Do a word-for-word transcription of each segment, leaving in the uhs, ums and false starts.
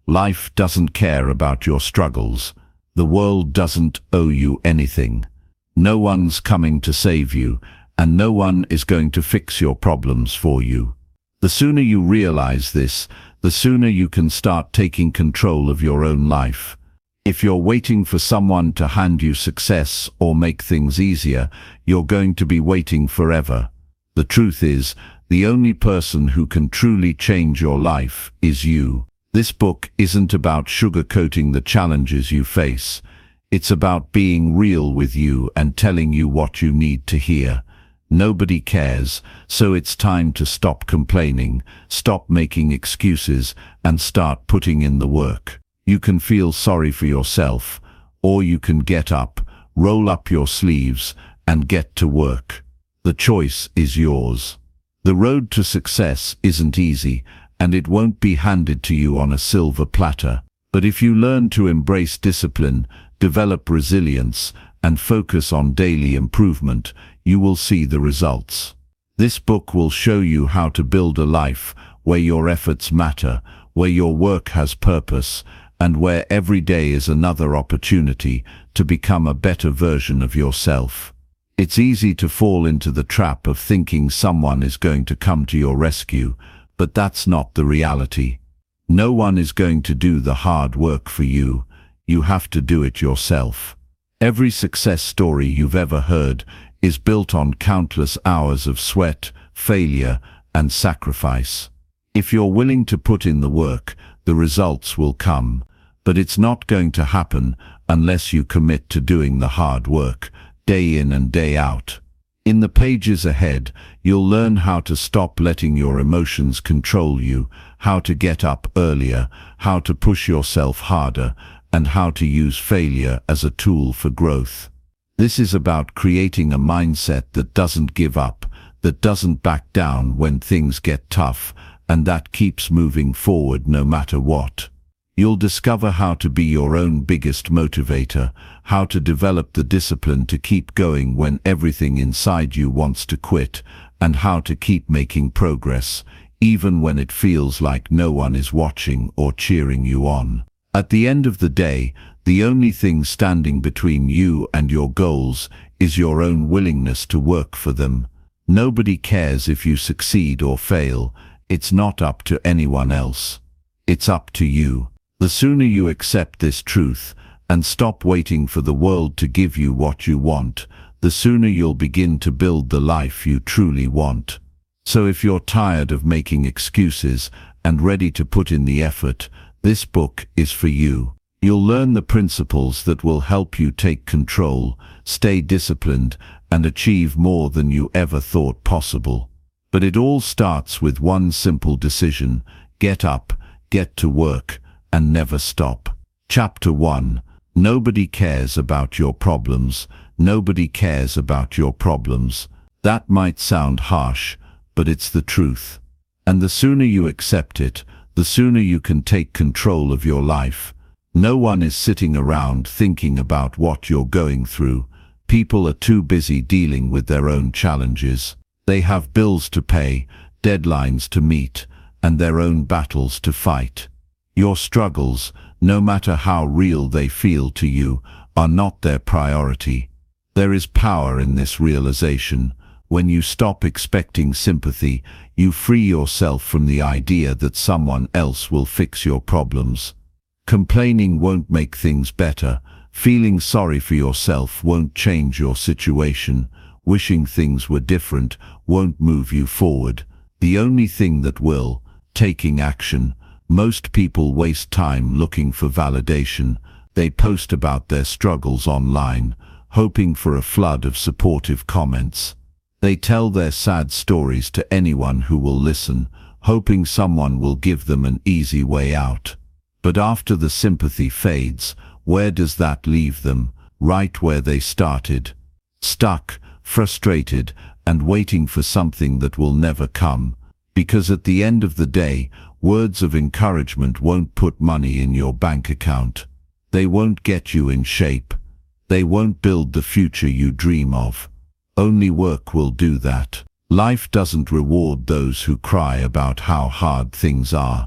Life doesn't care about your struggles. The world doesn't owe you anything. No one's coming to save you, and no one is going to fix your problems for you. The sooner you realize this, the sooner you can start taking control of your own life. If you're waiting for someone to hand you success or make things easier, you're going to be waiting forever. The truth is, the only person who can truly change your life is you. This book isn't about sugarcoating the challenges you face. It's about being real with you and telling you what you need to hear. Nobody cares, so it's time to stop complaining, stop making excuses, and start putting in the work. You can feel sorry for yourself, or you can get up, roll up your sleeves, and get to work. The choice is yours. The road to success isn't easy, and it won't be handed to you on a silver platter. But if you learn to embrace discipline, develop resilience, and focus on daily improvement, you will see the results. This book will show you how to build a life where your efforts matter, where your work has purpose, and where every day is another opportunity to become a better version of yourself. It's easy to fall into the trap of thinking someone is going to come to your rescue, but that's not the reality. No one is going to do the hard work for you. You have to do it yourself. Every success story you've ever heard is built on countless hours of sweat, failure, and sacrifice. If you're willing to put in the work, the results will come, but it's not going to happen unless you commit to doing the hard work, day in and day out. In the pages ahead, you'll learn how to stop letting your emotions control you, how to get up earlier, how to push yourself harder, and how to use failure as a tool for growth. This is about creating a mindset that doesn't give up, that doesn't back down when things get tough, and that keeps moving forward no matter what. You'll discover how to be your own biggest motivator, how to develop the discipline to keep going when everything inside you wants to quit, and how to keep making progress, even when it feels like no one is watching or cheering you on. At the end of the day, the only thing standing between you and your goals is your own willingness to work for them. Nobody cares if you succeed or fail. It's not up to anyone else. It's up to you. The sooner you accept this truth and stop waiting for the world to give you what you want, the sooner you'll begin to build the life you truly want. So if you're tired of making excuses and ready to put in the effort, this book is for you. You'll learn the principles that will help you take control, stay disciplined, and achieve more than you ever thought possible. But it all starts with one simple decision: get up, get to work, and never stop. Chapter one. Nobody cares about your problems. Nobody cares about your problems. That might sound harsh, but it's the truth. And the sooner you accept it, the sooner you can take control of your life. No one is sitting around thinking about what you're going through. People are too busy dealing with their own challenges. They have bills to pay, deadlines to meet, and their own battles to fight. Your struggles, no matter how real they feel to you, are not their priority. There is power in this realization. When you stop expecting sympathy, you free yourself from the idea that someone else will fix your problems. Complaining won't make things better. Feeling sorry for yourself won't change your situation. Wishing things were different won't move you forward. The only thing that will, taking action. Most people waste time looking for validation. They post about their struggles online, hoping for a flood of supportive comments. They tell their sad stories to anyone who will listen, hoping someone will give them an easy way out. But after the sympathy fades, where does that leave them? Right where they started. Stuck, frustrated, and waiting for something that will never come. Because at the end of the day, words of encouragement won't put money in your bank account. They won't get you in shape. They won't build the future you dream of. Only work will do that. Life doesn't reward those who cry about how hard things are.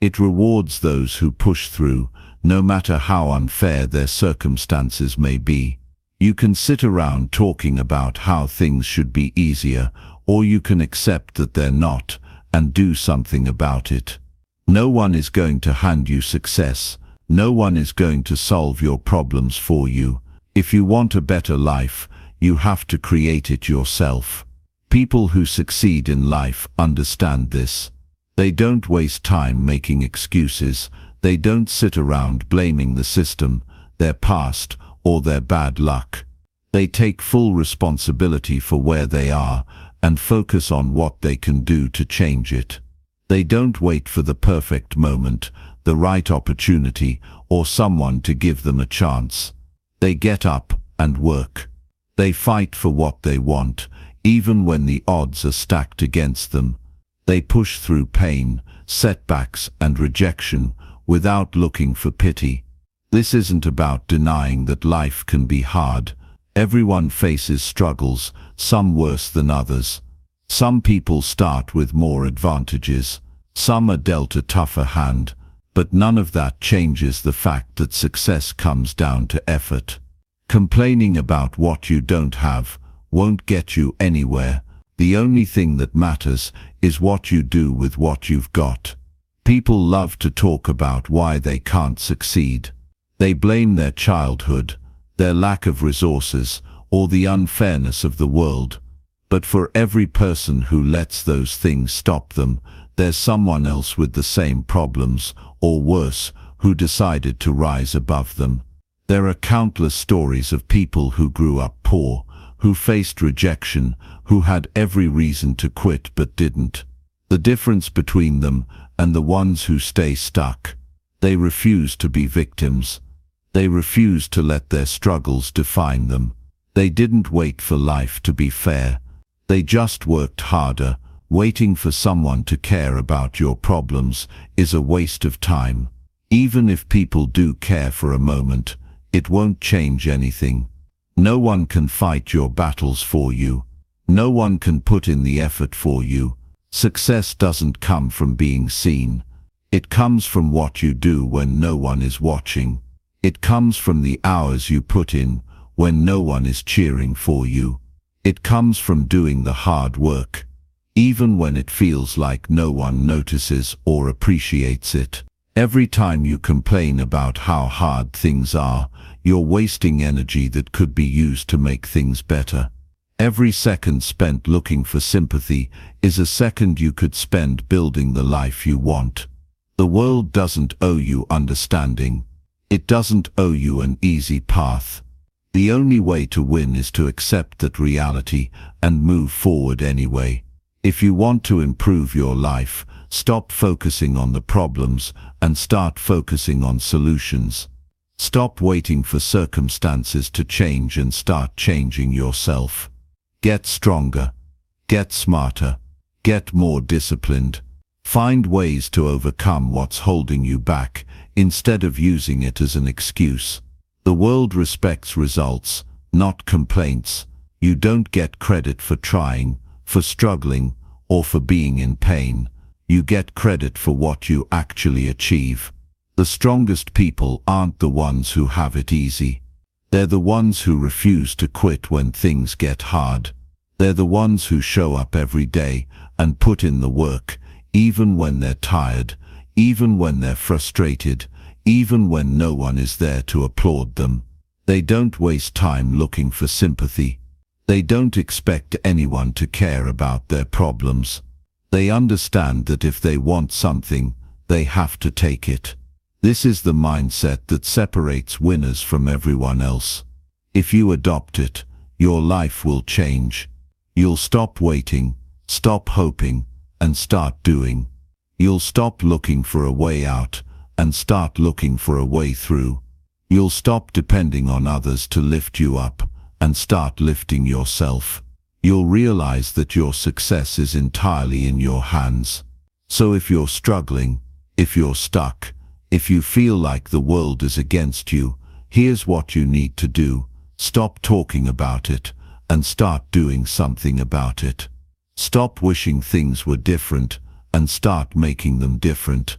It rewards those who push through, no matter how unfair their circumstances may be. You can sit around talking about how things should be easier, or you can accept that they're not, and do something about it. No one is going to hand you success. No one is going to solve your problems for you. If you want a better life, you have to create it yourself. People who succeed in life understand this. They don't waste time making excuses. They don't sit around blaming the system, their past, or their bad luck. They take full responsibility for where they are and focus on what they can do to change it. They don't wait for the perfect moment, the right opportunity, or someone to give them a chance. They get up and work. They fight for what they want, even when the odds are stacked against them. They push through pain, setbacks, and rejection without looking for pity. This isn't about denying that life can be hard. Everyone faces struggles, some worse than others. Some people start with more advantages. Some are dealt a tougher hand. But none of that changes the fact that success comes down to effort. Complaining about what you don't have won't get you anywhere. The only thing that matters is what you do with what you've got. People love to talk about why they can't succeed. They blame their childhood, their lack of resources, or the unfairness of the world. But for every person who lets those things stop them, there's someone else with the same problems, or worse, who decided to rise above them. There are countless stories of people who grew up poor, who faced rejection, who had every reason to quit but didn't. The difference between them and the ones who stay stuck: they refuse to be victims. They refuse to let their struggles define them. They didn't wait for life to be fair. They just worked harder. Waiting for someone to care about your problems is a waste of time. Even if people do care for a moment, it won't change anything. No one can fight your battles for you. No one can put in the effort for you. Success doesn't come from being seen. It comes from what you do when no one is watching. It comes from the hours you put in when no one is cheering for you. It comes from doing the hard work, even when it feels like no one notices or appreciates it. Every time you complain about how hard things are, you're wasting energy that could be used to make things better. Every second spent looking for sympathy is a second you could spend building the life you want. The world doesn't owe you understanding. It doesn't owe you an easy path. The only way to win is to accept that reality and move forward anyway. If you want to improve your life, stop focusing on the problems and start focusing on solutions. Stop waiting for circumstances to change and start changing yourself. Get stronger. Get smarter. Get more disciplined. Find ways to overcome what's holding you back instead of using it as an excuse. The world respects results, not complaints. You don't get credit for trying, for struggling, or for being in pain. You get credit for what you actually achieve. The strongest people aren't the ones who have it easy. They're the ones who refuse to quit when things get hard. They're the ones who show up every day and put in the work, even when they're tired, even when they're frustrated, even when no one is there to applaud them. They don't waste time looking for sympathy. They don't expect anyone to care about their problems. They understand that if they want something, they have to take it. This is the mindset that separates winners from everyone else. If you adopt it, your life will change. You'll stop waiting, stop hoping, and start doing. You'll stop looking for a way out and start looking for a way through. You'll stop depending on others to lift you up and start lifting yourself. You'll realize that your success is entirely in your hands. So if you're struggling, if you're stuck, if you feel like the world is against you, here's what you need to do. Stop talking about it and start doing something about it. Stop wishing things were different and start making them different.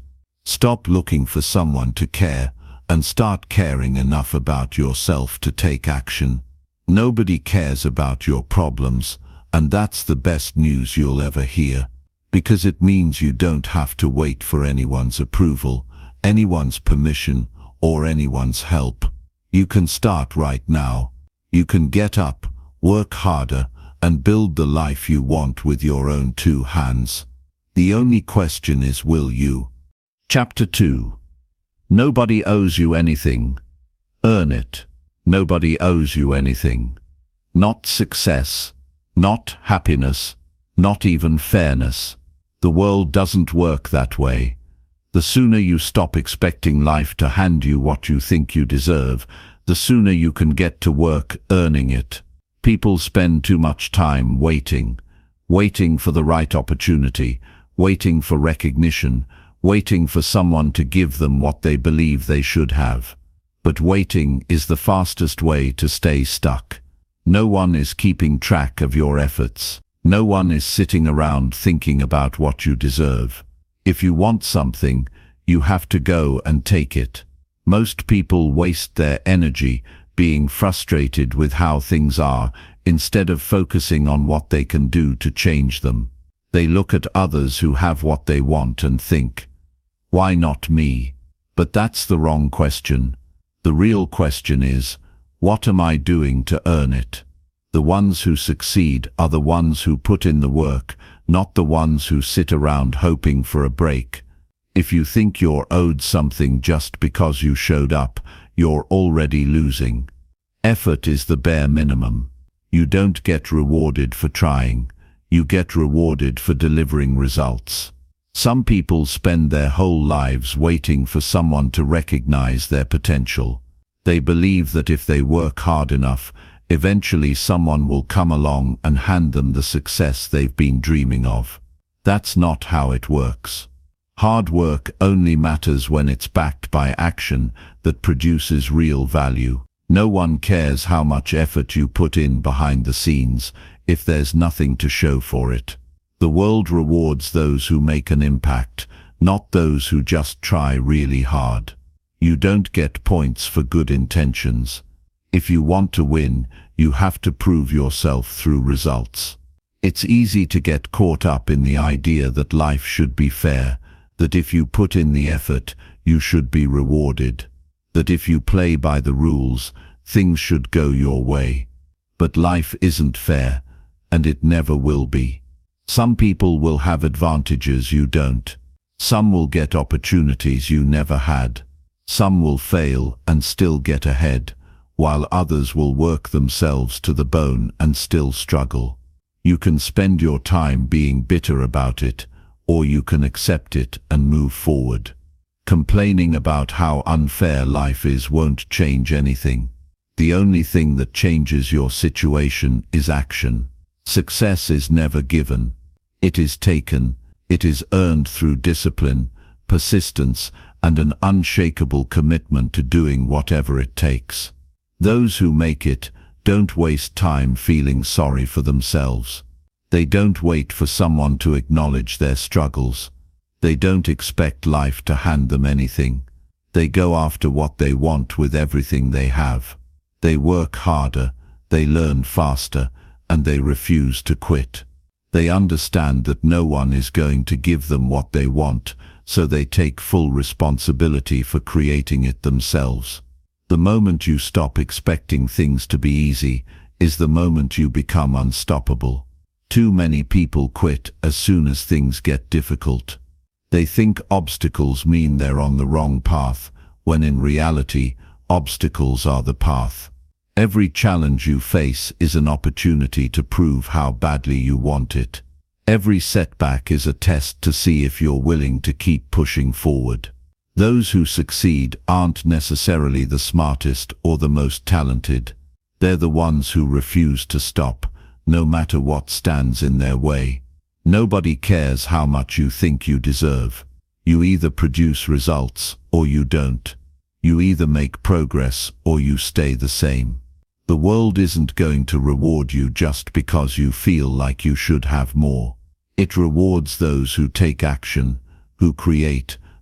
Stop looking for someone to care and start caring enough about yourself to take action. Nobody cares about your problems, and that's the best news you'll ever hear, because it means you don't have to wait for anyone's approval, anyone's permission, or anyone's help. You can start right now. You can get up, work harder, and build the life you want with your own two hands. The only question is, will you? Chapter two. Nobody owes you anything. Earn it. Nobody owes you anything. Not success, not happiness, not even fairness. The world doesn't work that way. The sooner you stop expecting life to hand you what you think you deserve, the sooner you can get to work earning it. People spend too much time waiting, waiting for the right opportunity, waiting for recognition, waiting for someone to give them what they believe they should have. But waiting is the fastest way to stay stuck. No one is keeping track of your efforts. No one is sitting around thinking about what you deserve. If you want something, you have to go and take it. Most people waste their energy being frustrated with how things are instead of focusing on what they can do to change them. They look at others who have what they want and think, "Why not me?" But that's the wrong question. The real question is, what am I doing to earn it? The ones who succeed are the ones who put in the work, not the ones who sit around hoping for a break. If you think you're owed something just because you showed up, you're already losing. Effort is the bare minimum. You don't get rewarded for trying. You get rewarded for delivering results. Some people spend their whole lives waiting for someone to recognize their potential. They believe that if they work hard enough, eventually someone will come along and hand them the success they've been dreaming of. That's not how it works. Hard work only matters when it's backed by action that produces real value. No one cares how much effort you put in behind the scenes if there's nothing to show for it. The world rewards those who make an impact, not those who just try really hard. You don't get points for good intentions. If you want to win, you have to prove yourself through results. It's easy to get caught up in the idea that life should be fair, that if you put in the effort, you should be rewarded, that if you play by the rules, things should go your way. But life isn't fair, and it never will be. Some people will have advantages you don't. Some will get opportunities you never had. Some will fail and still get ahead, while others will work themselves to the bone and still struggle. You can spend your time being bitter about it, or you can accept it and move forward. Complaining about how unfair life is won't change anything. The only thing that changes your situation is action. Success is never given. It is taken. It is earned through discipline, persistence, and an unshakable commitment to doing whatever it takes. Those who make it don't waste time feeling sorry for themselves. They don't wait for someone to acknowledge their struggles. They don't expect life to hand them anything. They go after what they want with everything they have. They work harder, they learn faster, and they refuse to quit. They understand that no one is going to give them what they want, so they take full responsibility for creating it themselves. The moment you stop expecting things to be easy is the moment you become unstoppable. Too many people quit as soon as things get difficult. They think obstacles mean they're on the wrong path, when in reality, obstacles are the path. Every challenge you face is an opportunity to prove how badly you want it. Every setback is a test to see if you're willing to keep pushing forward. Those who succeed aren't necessarily the smartest or the most talented. They're the ones who refuse to stop, no matter what stands in their way. Nobody cares how much you think you deserve. You either produce results or you don't. You either make progress or you stay the same. The world isn't going to reward you just because you feel like you should have more. It rewards those who take action, who create,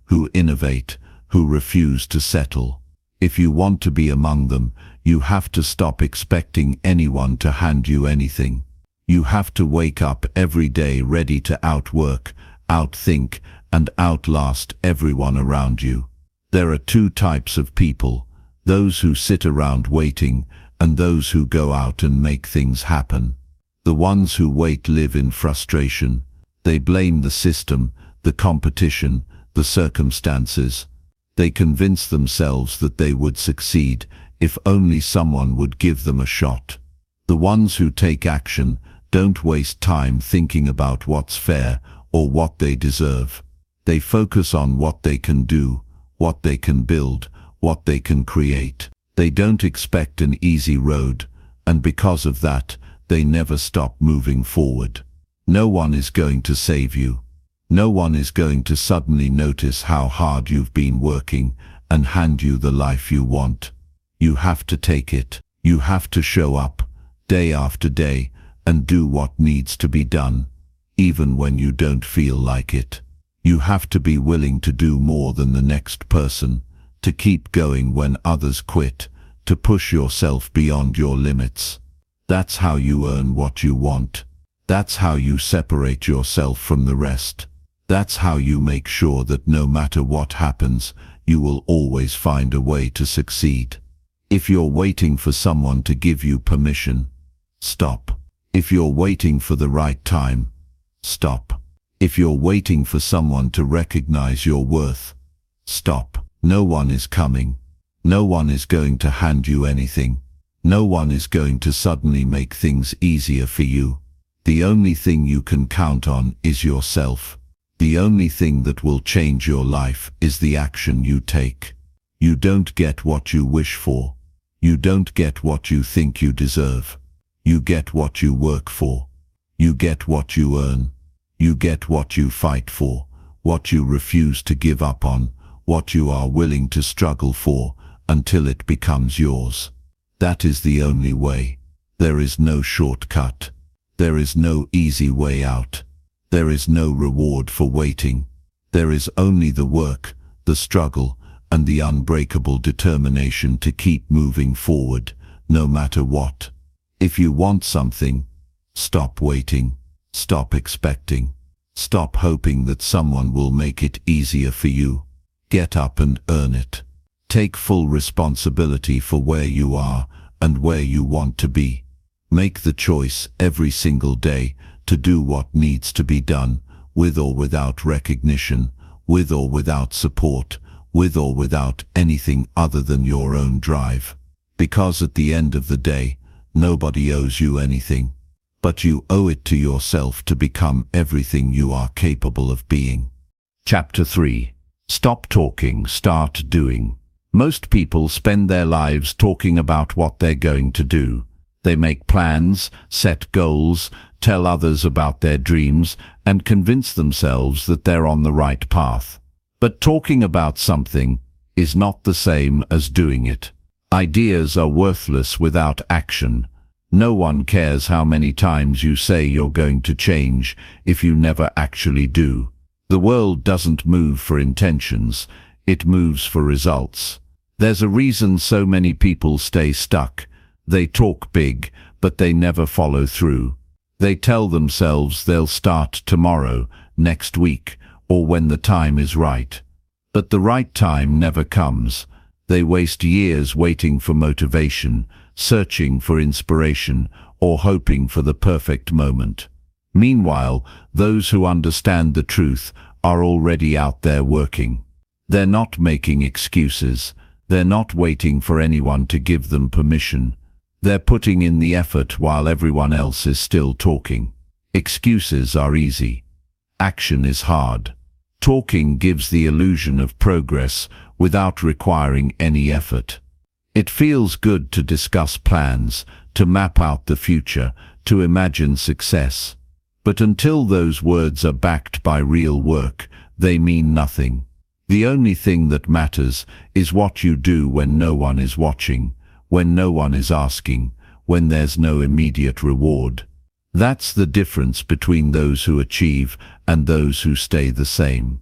who innovate, who refuse to settle. If you want to be among them, you have to stop expecting anyone to hand you anything. You have to wake up every day ready to outwork, outthink, and outlast everyone around you. There are two types of people, those who sit around waiting, and those who go out and make things happen. The ones who wait live in frustration. They blame the system, the competition, the circumstances. They convince themselves that they would succeed if only someone would give them a shot. The ones who take action don't waste time thinking about what's fair or what they deserve. They focus on what they can do, what they can build, what they can create. They don't expect an easy road, and because of that, they never stop moving forward. No one is going to save you. No one is going to suddenly notice how hard you've been working and hand you the life you want. You have to take it. You have to show up, day after day, and do what needs to be done, even when you don't feel like it. You have to be willing to do more than the next person, to keep going when others quit, to push yourself beyond your limits. That's how you earn what you want. That's how you separate yourself from the rest. That's how you make sure that no matter what happens, you will always find a way to succeed. If you're waiting for someone to give you permission, stop. If you're waiting for the right time, stop. If you're waiting for someone to recognize your worth, stop. No one is coming. No one is going to hand you anything. No one is going to suddenly make things easier for you. The only thing you can count on is yourself. The only thing that will change your life is the action you take. You don't get what you wish for. You don't get what you think you deserve. You get what you work for. You get what you earn. You get what you fight for, what you refuse to give up on, what you are willing to struggle for until it becomes yours. That is the only way. There is no shortcut. There is no easy way out. There is no reward for waiting. There is only the work, the struggle, and the unbreakable determination to keep moving forward, no matter what. If you want something, stop waiting. Stop expecting. Stop hoping that someone will make it easier for you. Get up and earn it. Take full responsibility for where you are and where you want to be. Make the choice every single day to do what needs to be done, with or without recognition, with or without support, with or without anything other than your own drive. Because at the end of the day, nobody owes you anything. But you owe it to yourself to become everything you are capable of being. Chapter three. Stop talking, start doing. Most people spend their lives talking about what they're going to do. They make plans, set goals, tell others about their dreams, and convince themselves that they're on the right path. But talking about something is not the same as doing it. Ideas are worthless without action. No one cares how many times you say you're going to change if you never actually do. The world doesn't move for intentions, it moves for results. There's a reason so many people stay stuck. They talk big, but they never follow through. They tell themselves they'll start tomorrow, next week, or when the time is right. But the right time never comes. They waste years waiting for motivation, searching for inspiration, or hoping for the perfect moment. Meanwhile, those who understand the truth are already out there working. They're not making excuses. They're not waiting for anyone to give them permission. They're putting in the effort while everyone else is still talking. Excuses are easy. Action is hard. Talking gives the illusion of progress without requiring any effort. It feels good to discuss plans, to map out the future, to imagine success. But until those words are backed by real work, they mean nothing. The only thing that matters is what you do when no one is watching, when no one is asking, when there's no immediate reward. That's the difference between those who achieve and those who stay the same.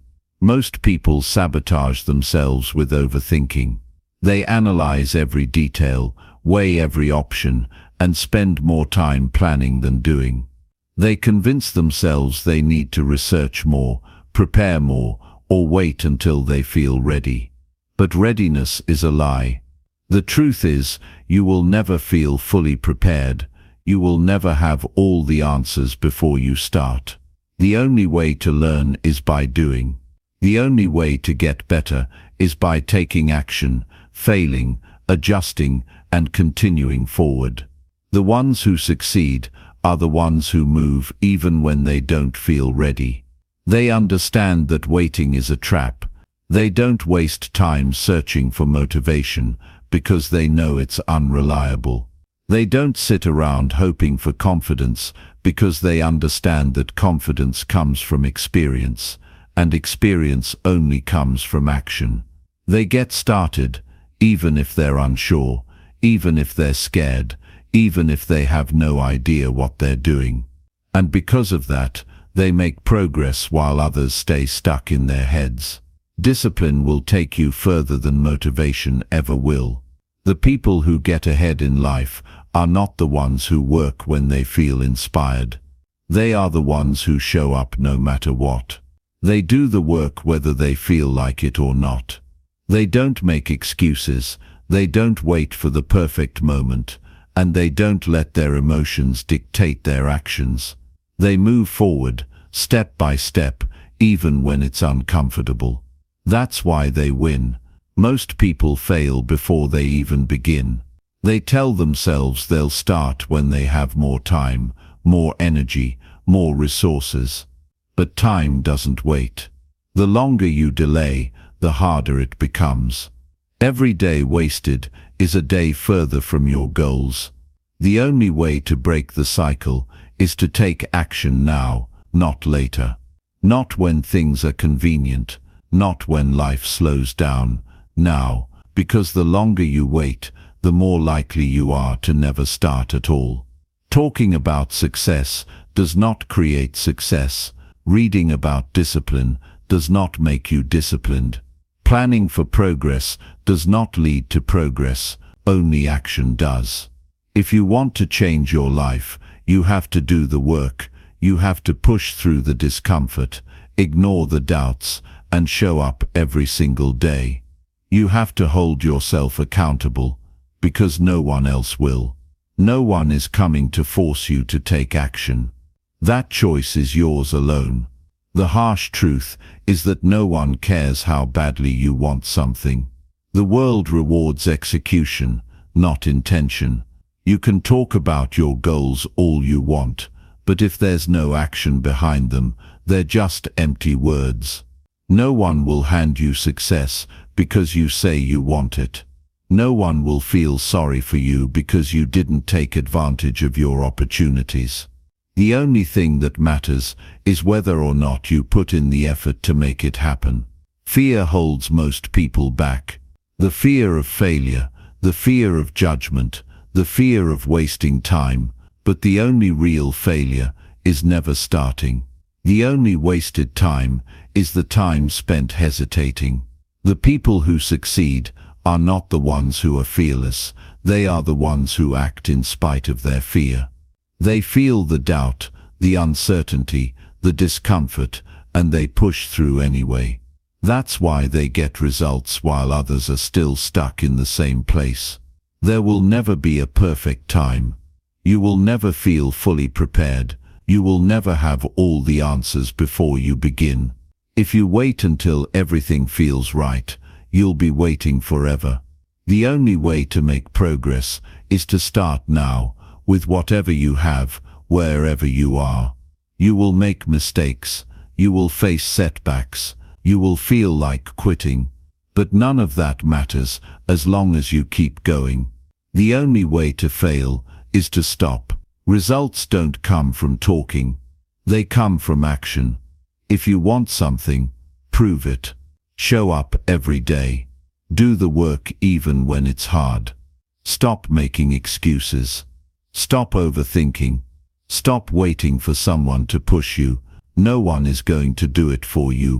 Most people sabotage themselves with overthinking. They analyze every detail, weigh every option, and spend more time planning than doing. They convince themselves they need to research more, prepare more, or wait until they feel ready. But readiness is a lie. The truth is, you will never feel fully prepared. You will never have all the answers before you start. The only way to learn is by doing. The only way to get better is by taking action, failing, adjusting, and continuing forward. The ones who succeed are the ones who move even when they don't feel ready. They understand that waiting is a trap. They don't waste time searching for motivation because they know it's unreliable. They don't sit around hoping for confidence because they understand that confidence comes from experience, and experience only comes from action. They get started, even if they're unsure, even if they're scared, even if they have no idea what they're doing. And because of that, they make progress while others stay stuck in their heads. Discipline will take you further than motivation ever will. The people who get ahead in life are not the ones who work when they feel inspired. They are the ones who show up no matter what. They do the work whether they feel like it or not. They don't make excuses, they don't wait for the perfect moment, and they don't let their emotions dictate their actions. They move forward, step by step, even when it's uncomfortable. That's why they win. Most people fail before they even begin. They tell themselves they'll start when they have more time, more energy, more resources. But time doesn't wait. The longer you delay, the harder it becomes. Every day wasted is a day further from your goals. The only way to break the cycle is to take action now, not later. Not when things are convenient, not when life slows down. Now, because the longer you wait, the more likely you are to never start at all. Talking about success does not create success. Reading about discipline does not make you disciplined. Planning for progress does not lead to progress, only action does. If you want to change your life, you have to do the work. You have to push through the discomfort, ignore the doubts, and show up every single day. You have to hold yourself accountable, because no one else will. No one is coming to force you to take action. That choice is yours alone. The harsh truth is that no one cares how badly you want something. The world rewards execution, not intention. You can talk about your goals all you want, but if there's no action behind them, they're just empty words. No one will hand you success because you say you want it. No one will feel sorry for you because you didn't take advantage of your opportunities. The only thing that matters is whether or not you put in the effort to make it happen. Fear holds most people back. The fear of failure, the fear of judgment, the fear of wasting time, but the only real failure is never starting. The only wasted time is the time spent hesitating. The people who succeed are not the ones who are fearless, they are the ones who act in spite of their fear. They feel the doubt, the uncertainty, the discomfort, and they push through anyway. That's why they get results while others are still stuck in the same place. There will never be a perfect time. You will never feel fully prepared. You will never have all the answers before you begin. If you wait until everything feels right, you'll be waiting forever. The only way to make progress is to start now, with whatever you have, wherever you are. You will make mistakes, you will face setbacks, you will feel like quitting, but none of that matters as long as you keep going. The only way to fail is to stop. Results don't come from talking, they come from action. If you want something, prove it. Show up every day. Do the work even when it's hard. Stop making excuses. Stop overthinking. Stop waiting for someone to push you. No one is going to do it for you.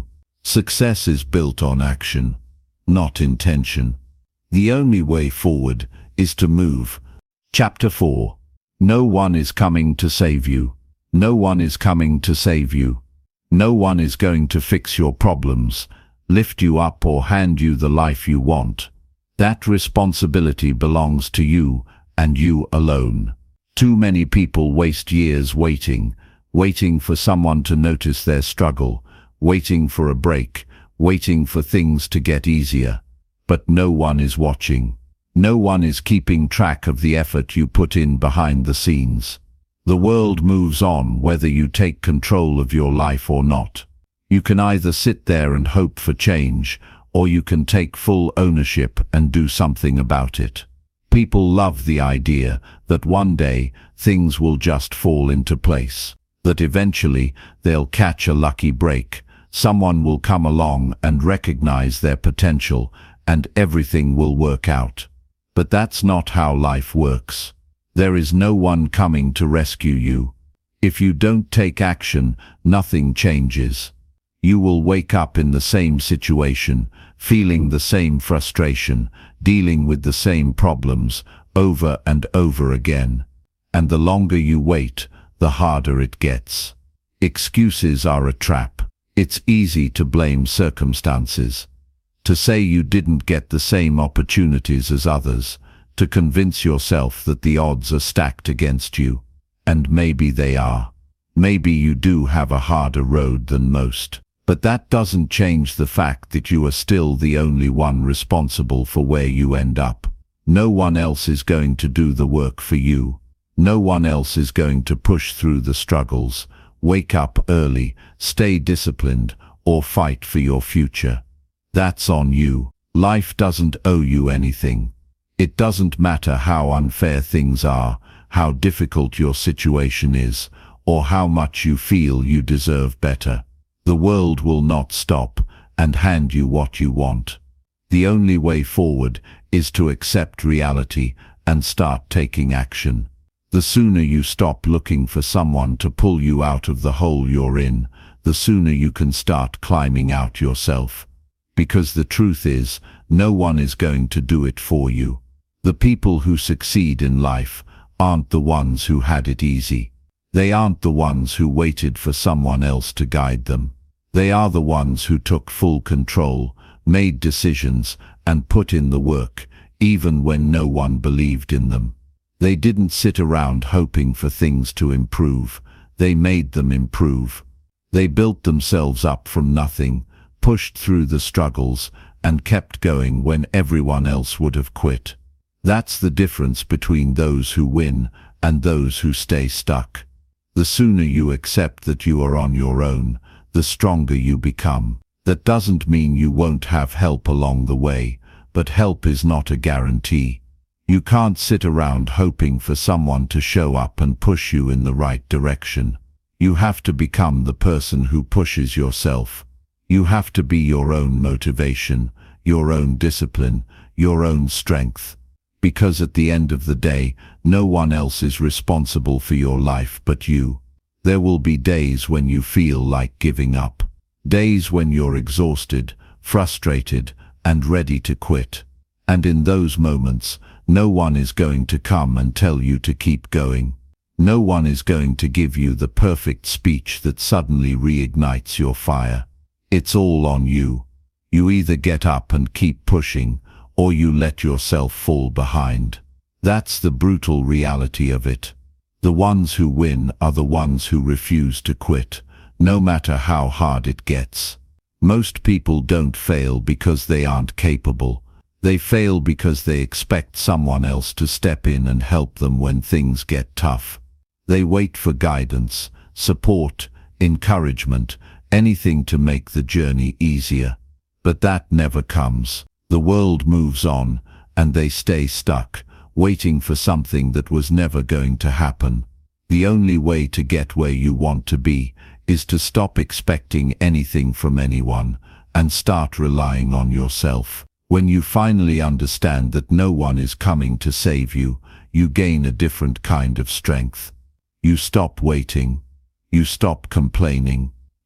Success is built on action, not intention. The only way forward is to move. Chapter four. No one is coming to save you. No one is coming to save you. No one is going to fix your problems, lift you up or hand you the life you want. That responsibility belongs to you and you alone. Too many people waste years waiting, waiting for someone to notice their struggle, waiting for a break, waiting for things to get easier. But no one is watching. No one is keeping track of the effort you put in behind the scenes. The world moves on whether you take control of your life or not. You can either sit there and hope for change, or you can take full ownership and do something about it. People love the idea that one day things will just fall into place, that eventually they'll catch a lucky break, someone will come along and recognize their potential, and everything will work out. But that's not how life works. There is no one coming to rescue you. If you don't take action, nothing changes. You will wake up in the same situation, feeling the same frustration, dealing with the same problems, over and over again. And the longer you wait, the harder it gets. Excuses are a trap. It's easy to blame circumstances, to say you didn't get the same opportunities as others, to convince yourself that the odds are stacked against you. And maybe they are. Maybe you do have a harder road than most. But that doesn't change the fact that you are still the only one responsible for where you end up. No one else is going to do the work for you. No one else is going to push through the struggles, wake up early, stay disciplined, or fight for your future. That's on you. Life doesn't owe you anything. It doesn't matter how unfair things are, how difficult your situation is, or how much you feel you deserve better. The world will not stop and hand you what you want. The only way forward is to accept reality and start taking action. The sooner you stop looking for someone to pull you out of the hole you're in, the sooner you can start climbing out yourself. Because the truth is, no one is going to do it for you. The people who succeed in life aren't the ones who had it easy. They aren't the ones who waited for someone else to guide them. They are the ones who took full control, made decisions, and put in the work, even when no one believed in them. They didn't sit around hoping for things to improve. They made them improve. They built themselves up from nothing, pushed through the struggles, and kept going when everyone else would have quit. That's the difference between those who win and those who stay stuck. The sooner you accept that you are on your own, the stronger you become. That doesn't mean you won't have help along the way, but help is not a guarantee. You can't sit around hoping for someone to show up and push you in the right direction. You have to become the person who pushes yourself. You have to be your own motivation, your own discipline, your own strength. Because at the end of the day, no one else is responsible for your life but you. There will be days when you feel like giving up. Days when you're exhausted, frustrated, and ready to quit. And in those moments, no one is going to come and tell you to keep going. No one is going to give you the perfect speech that suddenly reignites your fire. It's all on you. You either get up and keep pushing, or you let yourself fall behind. That's the brutal reality of it. The ones who win are the ones who refuse to quit, no matter how hard it gets. Most people don't fail because they aren't capable. They fail because they expect someone else to step in and help them when things get tough. They wait for guidance, support, encouragement, anything to make the journey easier. But that never comes. The world moves on, and they stay stuck, waiting for something that was never going to happen. The only way to get where you want to be is to stop expecting anything from anyone and start relying on yourself. When you finally understand that no one is coming to save you, you gain a different kind of strength. You stop waiting. You stop complaining.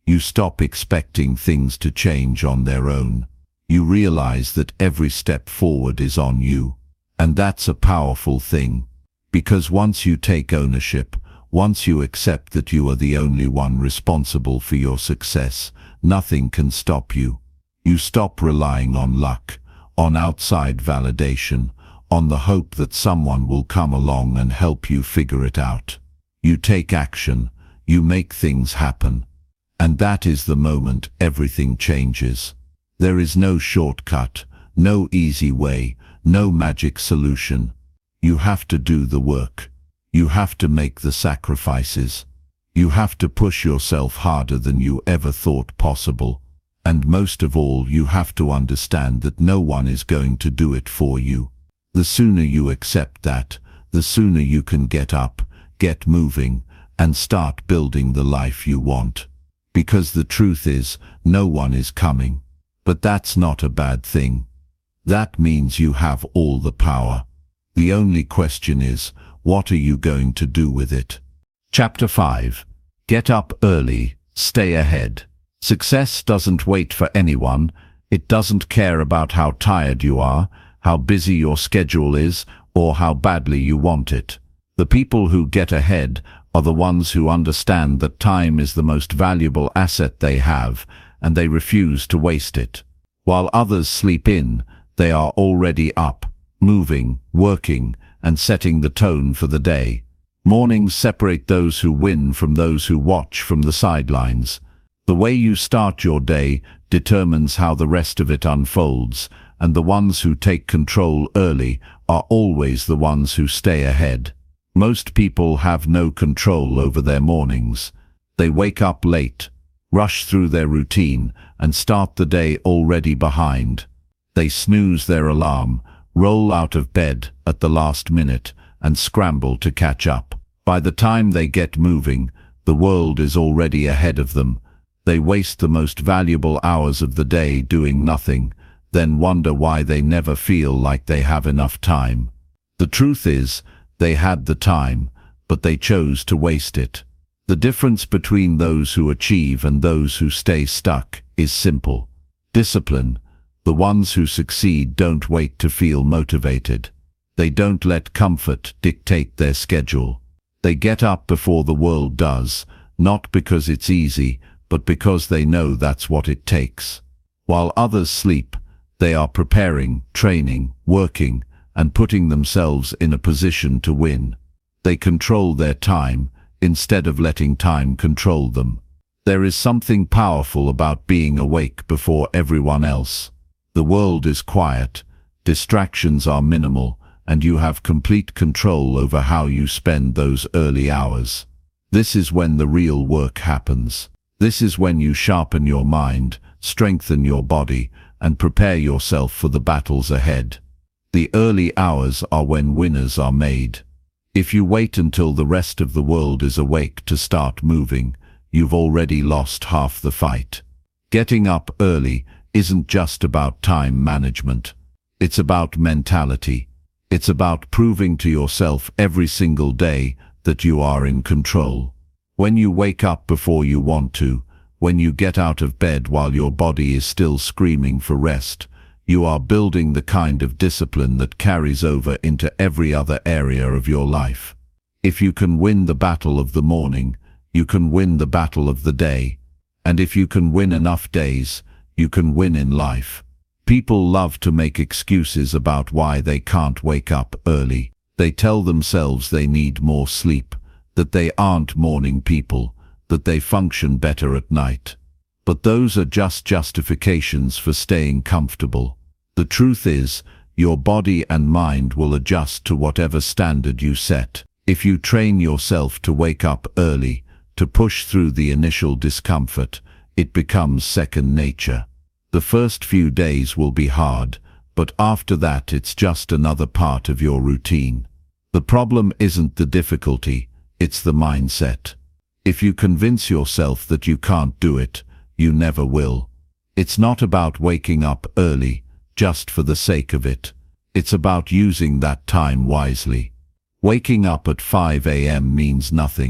You stop expecting things to change on their own. You realize that every step forward is on you. And that's a powerful thing. Because once you take ownership, once you accept that you are the only one responsible for your success, nothing can stop you. You stop relying on luck, on outside validation, on the hope that someone will come along and help you figure it out. You take action, you make things happen. And that is the moment everything changes. There is no shortcut, no easy way, no magic solution. You have to do the work. You have to make the sacrifices. You have to push yourself harder than you ever thought possible. And most of all, you have to understand that no one is going to do it for you. The sooner you accept that, the sooner you can get up, get moving, and start building the life you want. Because the truth is, no one is coming. But that's not a bad thing. That means you have all the power. The only question is, what are you going to do with it? Chapter five. Get up early, stay ahead. Success doesn't wait for anyone. It doesn't care about how tired you are, how busy your schedule is, or how badly you want it. The people who get ahead are the ones who understand that time is the most valuable asset they have, and they refuse to waste it. While others sleep in, they are already up, moving, working, and setting the tone for the day. Mornings separate those who win from those who watch from the sidelines. The way you start your day determines how the rest of it unfolds, and the ones who take control early are always the ones who stay ahead. Most people have no control over their mornings. They wake up late, rush through their routine, and start the day already behind. They snooze their alarm, roll out of bed at the last minute, and scramble to catch up. By the time they get moving, the world is already ahead of them. They waste the most valuable hours of the day doing nothing, then wonder why they never feel like they have enough time. The truth is, they had the time, but they chose to waste it. The difference between those who achieve and those who stay stuck is simple. Discipline. The ones who succeed don't wait to feel motivated. They don't let comfort dictate their schedule. They get up before the world does, not because it's easy, but because they know that's what it takes. While others sleep, they are preparing, training, working, and putting themselves in a position to win. They control their time, instead of letting time control them. There is something powerful about being awake before everyone else. The world is quiet, distractions are minimal, and you have complete control over how you spend those early hours. This is when the real work happens. This is when you sharpen your mind, strengthen your body, and prepare yourself for the battles ahead. The early hours are when winners are made. If you wait until the rest of the world is awake to start moving, you've already lost half the fight. Getting up early isn't just about time management. It's about mentality. It's about proving to yourself every single day that you are in control. When you wake up before you want to, when you get out of bed while your body is still screaming for rest, you are building the kind of discipline that carries over into every other area of your life. If you can win the battle of the morning, you can win the battle of the day. And if you can win enough days, you can win in life. People love to make excuses about why they can't wake up early. They tell themselves they need more sleep, that they aren't morning people, that they function better at night. But those are just justifications for staying comfortable. The truth is, your body and mind will adjust to whatever standard you set. If you train yourself to wake up early, to push through the initial discomfort, it becomes second nature. The first few days will be hard, but after that it's just another part of your routine. The problem isn't the difficulty, it's the mindset. If you convince yourself that you can't do it, you never will. It's not about waking up early, just for the sake of it. It's about using that time wisely. Waking up at five a m means nothing.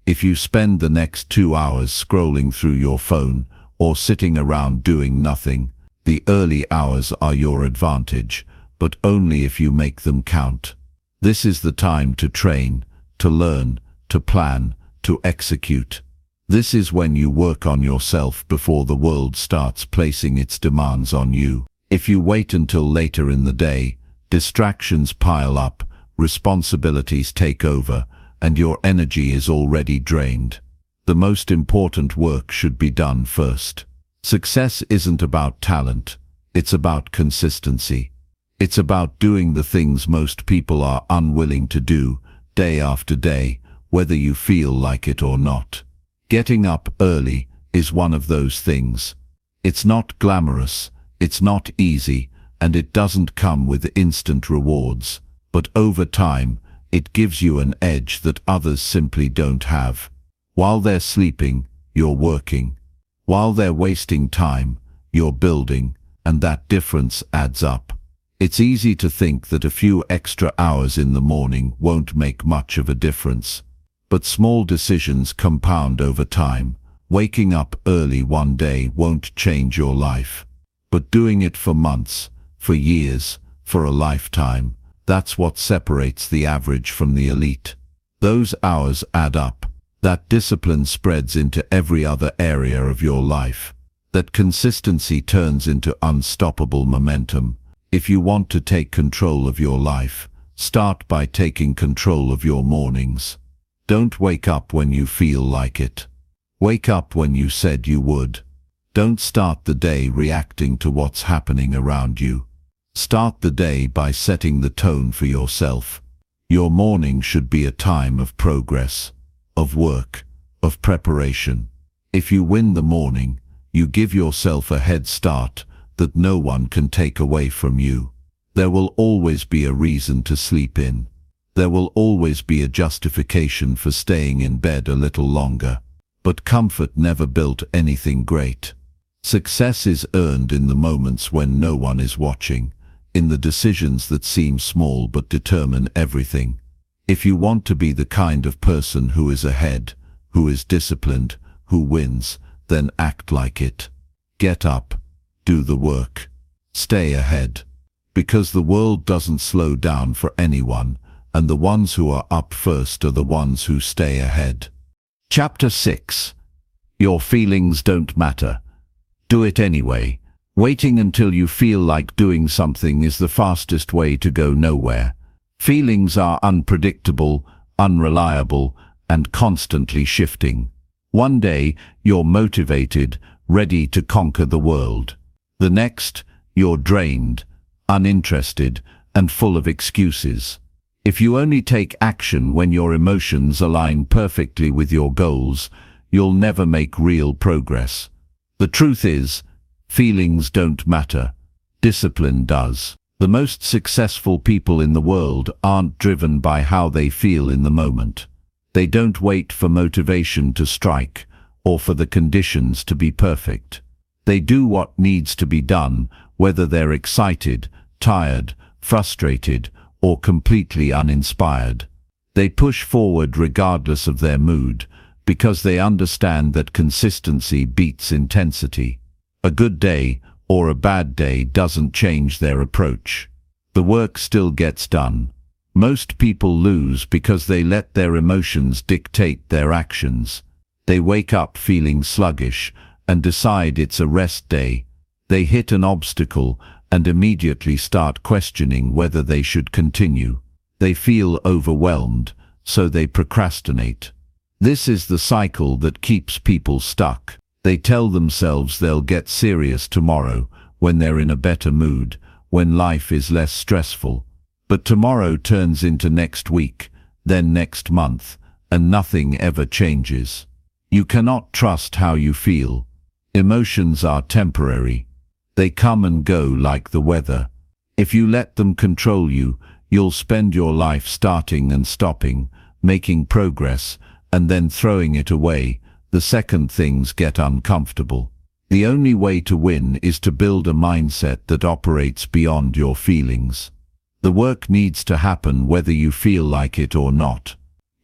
If you spend the next two hours scrolling through your phone or sitting around doing nothing, the early hours are your advantage, but only if you make them count. This is the time to train, to learn, to plan, to execute. This is when you work on yourself before the world starts placing its demands on you. If you wait until later in the day, distractions pile up, responsibilities take over, and your energy is already drained. The most important work should be done first. Success isn't about talent, it's about consistency. It's about doing the things most people are unwilling to do, day after day, whether you feel like it or not. Getting up early is one of those things. It's not glamorous, it's not easy, and it doesn't come with instant rewards, but over time, it gives you an edge that others simply don't have. While they're sleeping, you're working. While they're wasting time, you're building, and that difference adds up. It's easy to think that a few extra hours in the morning won't make much of a difference. But small decisions compound over time. Waking up early one day won't change your life. But doing it for months, for years, for a lifetime, that's what separates the average from the elite. Those hours add up. That discipline spreads into every other area of your life. That consistency turns into unstoppable momentum. If you want to take control of your life, start by taking control of your mornings. Don't wake up when you feel like it. Wake up when you said you would. Don't start the day reacting to what's happening around you. Start the day by setting the tone for yourself. Your morning should be a time of progress, of work, of preparation. If you win the morning, you give yourself a head start that no one can take away from you. There will always be a reason to sleep in. There will always be a justification for staying in bed a little longer. But comfort never built anything great. Success is earned in the moments when no one is watching, in the decisions that seem small but determine everything. If you want to be the kind of person who is ahead, who is disciplined, who wins, then act like it. Get up. Do the work. Stay ahead. Because the world doesn't slow down for anyone, and the ones who are up first are the ones who stay ahead. Chapter six. Your feelings don't matter. Do it anyway. Waiting until you feel like doing something is the fastest way to go nowhere. Feelings are unpredictable, unreliable, and constantly shifting. One day, you're motivated, ready to conquer the world. The next, you're drained, uninterested, and full of excuses. If you only take action when your emotions align perfectly with your goals, you'll never make real progress. The truth is, feelings don't matter. Discipline does. The most successful people in the world aren't driven by how they feel in the moment. They don't wait for motivation to strike or for the conditions to be perfect. They do what needs to be done, whether they're excited, tired, frustrated, or completely uninspired. They push forward regardless of their mood, because they understand that consistency beats intensity. A good day or a bad day doesn't change their approach. The work still gets done. Most people lose because they let their emotions dictate their actions. They wake up feeling sluggish and decide it's a rest day. They hit an obstacle and immediately start questioning whether they should continue. They feel overwhelmed, so they procrastinate. This is the cycle that keeps people stuck. They tell themselves they'll get serious tomorrow, when they're in a better mood, when life is less stressful. But tomorrow turns into next week, then next month, and nothing ever changes. You cannot trust how you feel. Emotions are temporary. They come and go like the weather. If you let them control you, you'll spend your life starting and stopping, making progress, and then throwing it away the second things get uncomfortable. The only way to win is to build a mindset that operates beyond your feelings. The work needs to happen whether you feel like it or not.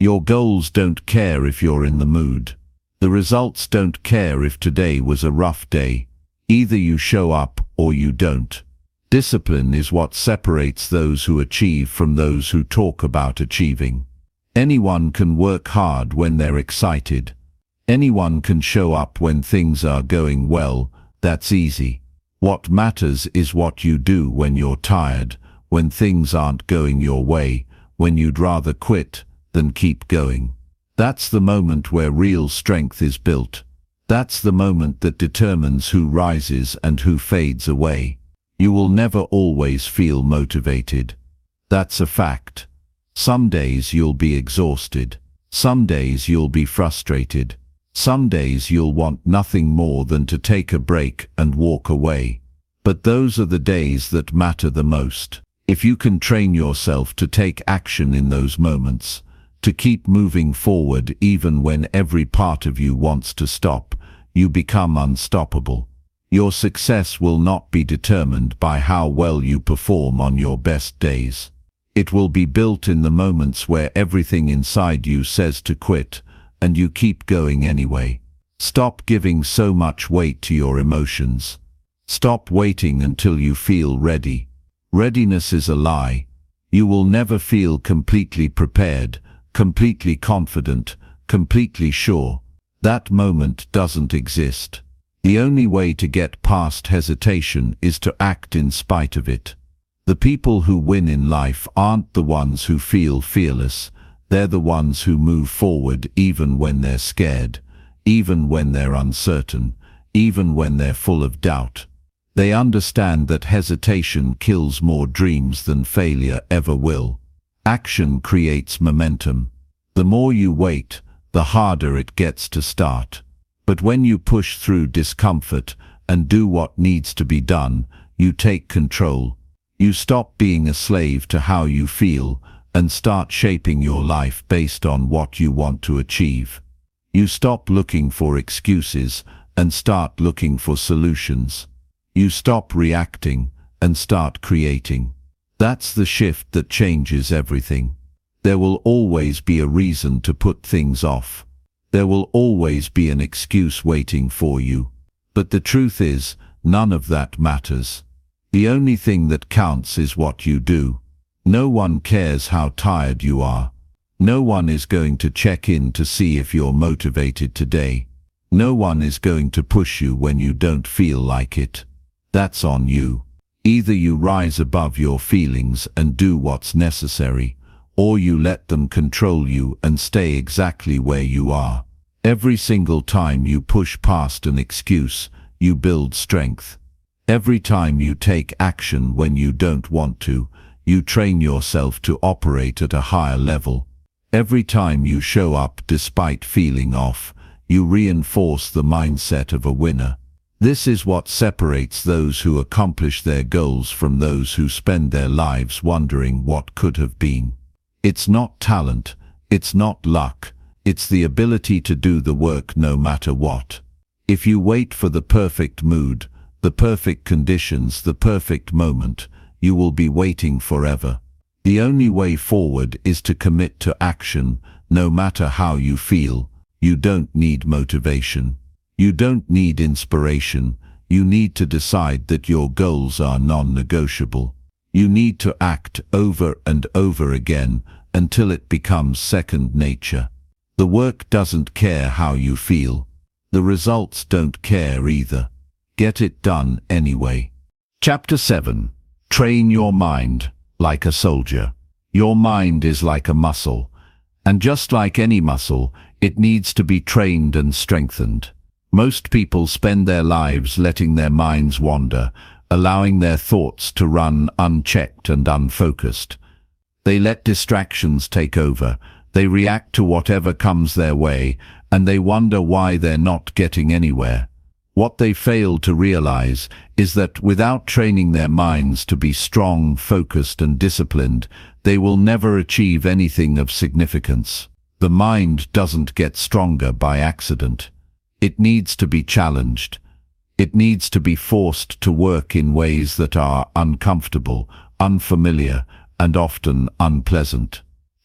Your goals don't care if you're in the mood. The results don't care if today was a rough day. Either you show up or you don't. Discipline is what separates those who achieve from those who talk about achieving. Anyone can work hard when they're excited. Anyone can show up when things are going well. That's easy. What matters is what you do when you're tired, when things aren't going your way, when you'd rather quit than keep going. That's the moment where real strength is built. That's the moment that determines who rises and who fades away. You will never always feel motivated. That's a fact. Some days you'll be exhausted. Some days you'll be frustrated. Some days you'll want nothing more than to take a break and walk away. But those are the days that matter the most. If you can train yourself to take action in those moments, to keep moving forward even when every part of you wants to stop, you become unstoppable. Your success will not be determined by how well you perform on your best days. It will be built in the moments where everything inside you says to quit, and you keep going anyway. Stop giving so much weight to your emotions. Stop waiting until you feel ready. Readiness is a lie. You will never feel completely prepared, completely confident, completely sure. That moment doesn't exist. The only way to get past hesitation is to act in spite of it. The people who win in life aren't the ones who feel fearless. They're the ones who move forward even when they're scared, even when they're uncertain, even when they're full of doubt. They understand that hesitation kills more dreams than failure ever will. Action creates momentum. The more you wait, the harder it gets to start. But when you push through discomfort and do what needs to be done, you take control. You stop being a slave to how you feel and start shaping your life based on what you want to achieve. You stop looking for excuses and start looking for solutions. You stop reacting and start creating. That's the shift that changes everything. There will always be a reason to put things off. There will always be an excuse waiting for you. But the truth is, none of that matters. The only thing that counts is what you do. No one cares how tired you are. No one is going to check in to see if you're motivated today. No one is going to push you when you don't feel like it. That's on you. Either you rise above your feelings and do what's necessary, or you let them control you and stay exactly where you are. Every single time you push past an excuse, you build strength. Every time you take action when you don't want to, you train yourself to operate at a higher level. Every time you show up despite feeling off, you reinforce the mindset of a winner. This is what separates those who accomplish their goals from those who spend their lives wondering what could have been. It's not talent, it's not luck, it's the ability to do the work no matter what. If you wait for the perfect mood, the perfect conditions, the perfect moment, you will be waiting forever. The only way forward is to commit to action, no matter how you feel. You don't need motivation. You don't need inspiration. You need to decide that your goals are non-negotiable. You need to act over and over again until it becomes second nature. The work doesn't care how you feel. The results don't care either. Get it done anyway. Chapter seven. Train your mind like a soldier. Your mind is like a muscle, and just like any muscle, it needs to be trained and strengthened. Most people spend their lives letting their minds wander, allowing their thoughts to run unchecked and unfocused. They let distractions take over, they react to whatever comes their way, and they wonder why they're not getting anywhere. What they fail to realize is that without training their minds to be strong, focused, and disciplined, they will never achieve anything of significance. The mind doesn't get stronger by accident. It needs to be challenged. It needs to be forced to work in ways that are uncomfortable, unfamiliar, and often unpleasant.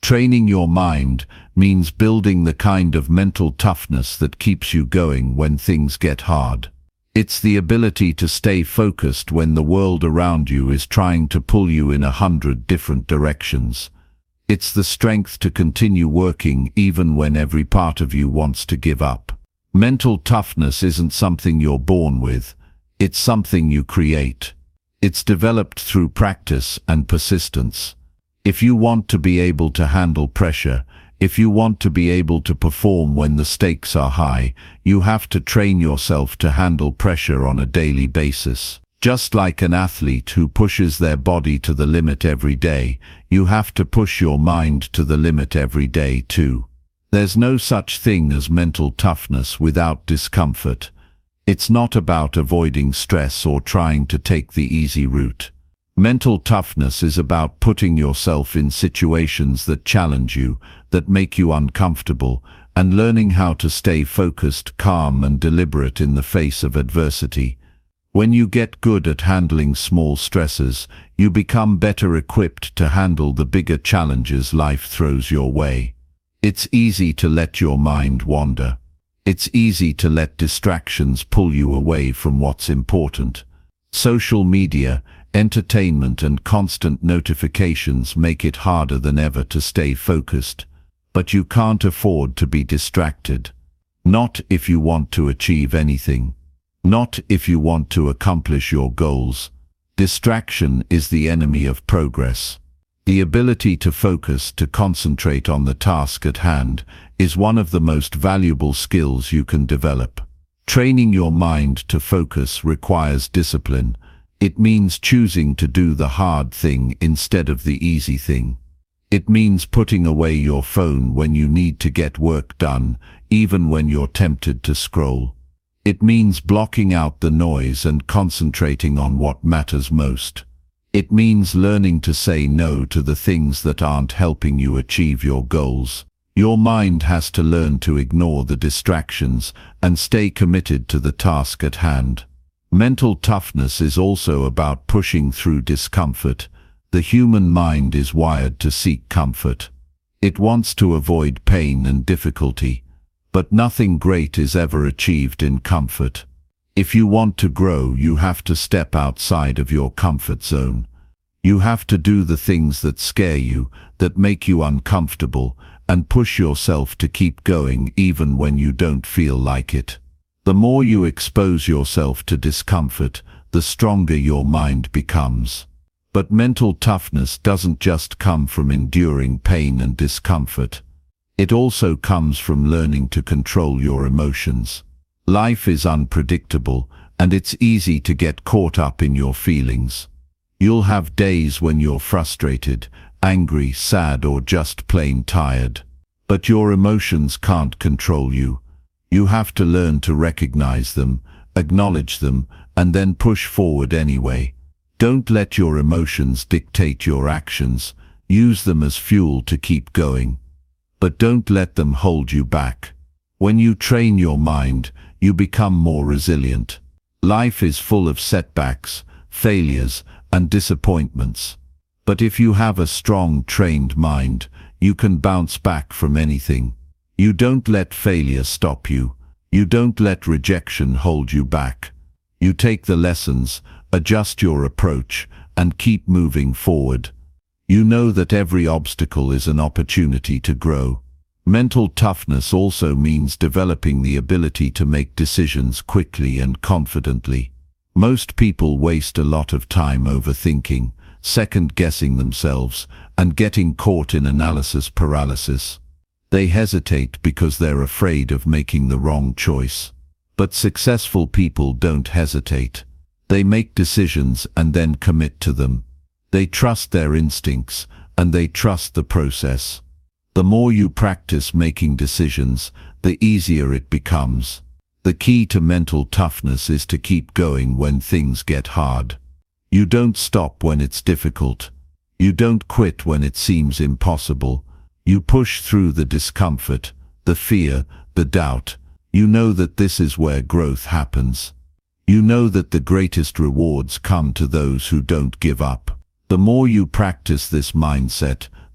Training your mind means building the kind of mental toughness that keeps you going when things get hard. It's the ability to stay focused when the world around you is trying to pull you in a hundred different directions. It's the strength to continue working even when every part of you wants to give up. Mental toughness isn't something you're born with. It's something you create. It's developed through practice and persistence. If you want to be able to handle pressure, if you want to be able to perform when the stakes are high, you have to train yourself to handle pressure on a daily basis. Just like an athlete who pushes their body to the limit every day, you have to push your mind to the limit every day too. There's no such thing as mental toughness without discomfort. It's not about avoiding stress or trying to take the easy route. Mental toughness is about putting yourself in situations that challenge you, that make you uncomfortable, and learning how to stay focused, calm, and deliberate in the face of adversity. When you get good at handling small stresses, you become better equipped to handle the bigger challenges life throws your way. It's easy to let your mind wander. It's easy to let distractions pull you away from what's important. Social media, entertainment, and constant notifications make it harder than ever to stay focused. But you can't afford to be distracted. Not if you want to achieve anything. Not if you want to accomplish your goals. Distraction is the enemy of progress. The ability to focus, to concentrate on the task at hand, is one of the most valuable skills you can develop. Training your mind to focus requires discipline. It means choosing to do the hard thing instead of the easy thing. It means putting away your phone when you need to get work done, even when you're tempted to scroll. It means blocking out the noise and concentrating on what matters most. It means learning to say no to the things that aren't helping you achieve your goals. Your mind has to learn to ignore the distractions and stay committed to the task at hand. Mental toughness is also about pushing through discomfort. The human mind is wired to seek comfort. It wants to avoid pain and difficulty, but nothing great is ever achieved in comfort. If you want to grow, you have to step outside of your comfort zone. You have to do the things that scare you, that make you uncomfortable, and push yourself to keep going even when you don't feel like it. The more you expose yourself to discomfort, the stronger your mind becomes. But mental toughness doesn't just come from enduring pain and discomfort. It also comes from learning to control your emotions. Life is unpredictable, and it's easy to get caught up in your feelings. You'll have days when you're frustrated, angry, sad, or just plain tired. But your emotions can't control you. You have to learn to recognize them, acknowledge them, and then push forward anyway. Don't let your emotions dictate your actions. Use them as fuel to keep going. But don't let them hold you back. When you train your mind, you become more resilient. Life is full of setbacks, failures, and disappointments. But if you have a strong, trained mind, you can bounce back from anything. You don't let failure stop you. You don't let rejection hold you back. You take the lessons, adjust your approach, and keep moving forward. You know that every obstacle is an opportunity to grow. Mental toughness also means developing the ability to make decisions quickly and confidently. Most people waste a lot of time overthinking, second-guessing themselves, and getting caught in analysis paralysis. They hesitate because they're afraid of making the wrong choice. But successful people don't hesitate. They make decisions and then commit to them. They trust their instincts, and they trust the process. The more you practice making decisions, the easier it becomes. The key to mental toughness is to keep going when things get hard. You don't stop when it's difficult. You don't quit when it seems impossible. You push through the discomfort, the fear, the doubt. You know that this is where growth happens. You know that the greatest rewards come to those who don't give up. The more you practice this mindset,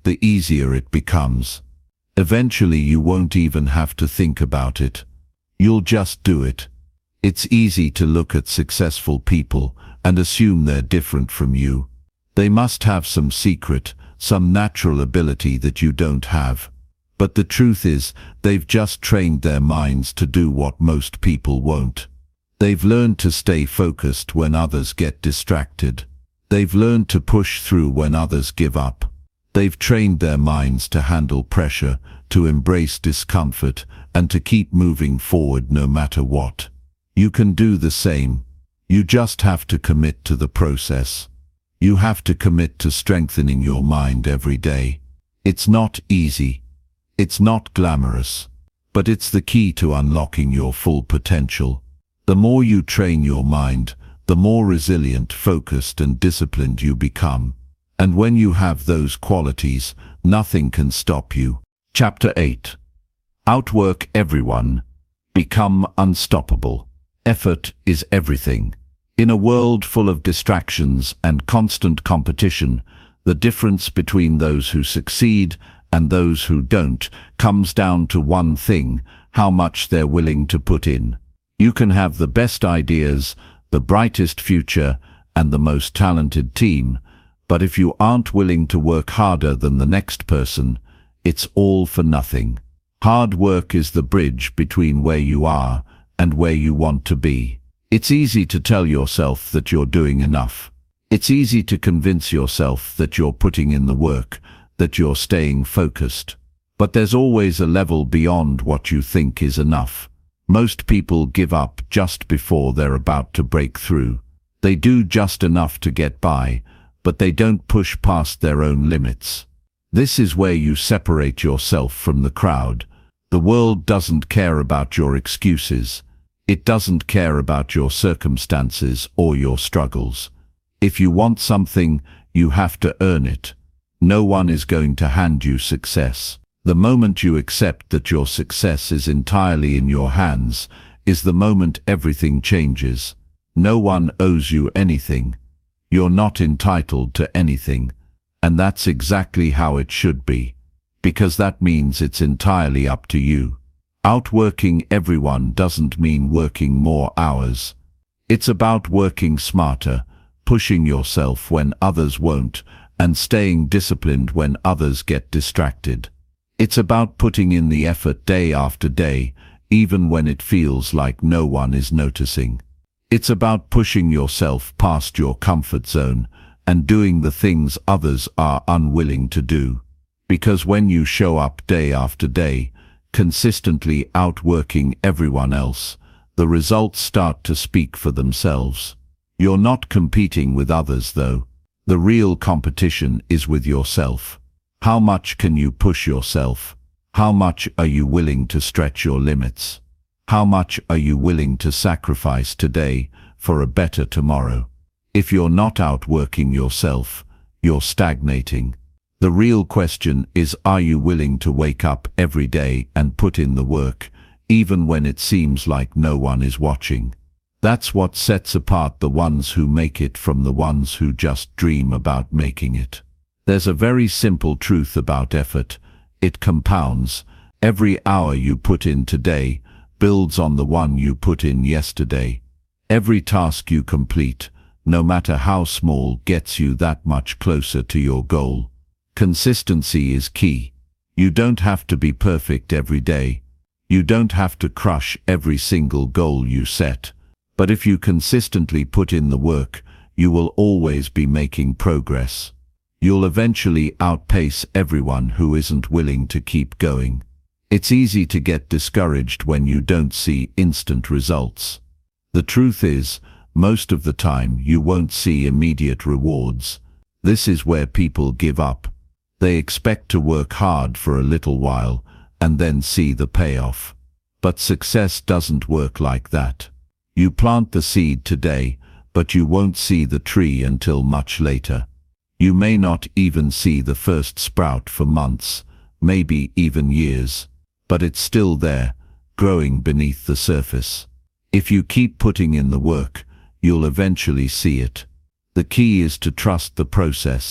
the easier it becomes. Eventually you won't even have to think about it. You'll just do it. It's easy to look at successful people and assume they're different from you. They must have some secret, some natural ability that you don't have. But the truth is, they've just trained their minds to do what most people won't. They've learned to stay focused when others get distracted. They've learned to push through when others give up. They've trained their minds to handle pressure, to embrace discomfort, and to keep moving forward no matter what. You can do the same. You just have to commit to the process. You have to commit to strengthening your mind every day. It's not easy. It's not glamorous. But it's the key to unlocking your full potential. The more you train your mind, the more resilient, focused, and disciplined you become. And when you have those qualities, nothing can stop you. Chapter eight. Outwork everyone. Become unstoppable. Effort is everything. In a world full of distractions and constant competition, the difference between those who succeed and those who don't comes down to one thing: how much they're willing to put in. You can have the best ideas, the brightest future, and the most talented team, but if you aren't willing to work harder than the next person, it's all for nothing. Hard work is the bridge between where you are and where you want to be. It's easy to tell yourself that you're doing enough. It's easy to convince yourself that you're putting in the work, that you're staying focused. But there's always a level beyond what you think is enough. Most people give up just before they're about to break through. They do just enough to get by, but they don't push past their own limits. This is where you separate yourself from the crowd. The world doesn't care about your excuses. It doesn't care about your circumstances or your struggles. If you want something, you have to earn it. No one is going to hand you success. The moment you accept that your success is entirely in your hands is the moment everything changes. No one owes you anything. You're not entitled to anything. And that's exactly how it should be, because that means it's entirely up to you. Outworking everyone doesn't mean working more hours. It's about working smarter, pushing yourself when others won't, and staying disciplined when others get distracted. It's about putting in the effort day after day, even when it feels like no one is noticing. It's about pushing yourself past your comfort zone and doing the things others are unwilling to do. Because when you show up day after day, consistently outworking everyone else, the results start to speak for themselves. You're not competing with others though. The real competition is with yourself. How much can you push yourself? How much are you willing to stretch your limits? How much are you willing to sacrifice today for a better tomorrow? If you're not outworking yourself, you're stagnating. The real question is, are you willing to wake up every day and put in the work, even when it seems like no one is watching? That's what sets apart the ones who make it from the ones who just dream about making it. There's a very simple truth about effort. It compounds. Every hour you put in today builds on the one you put in yesterday. Every task you complete, no matter how small, gets you that much closer to your goal. Consistency is key. You don't have to be perfect every day. You don't have to crush every single goal you set. But if you consistently put in the work, you will always be making progress. You'll eventually outpace everyone who isn't willing to keep going. It's easy to get discouraged when you don't see instant results. The truth is, most of the time you won't see immediate rewards. This is where people give up. They expect to work hard for a little while and then see the payoff. But success doesn't work like that. You plant the seed today, but you won't see the tree until much later. You may not even see the first sprout for months, maybe even years, but it's still there, growing beneath the surface. If you keep putting in the work, you'll eventually see it. The key is to trust the process.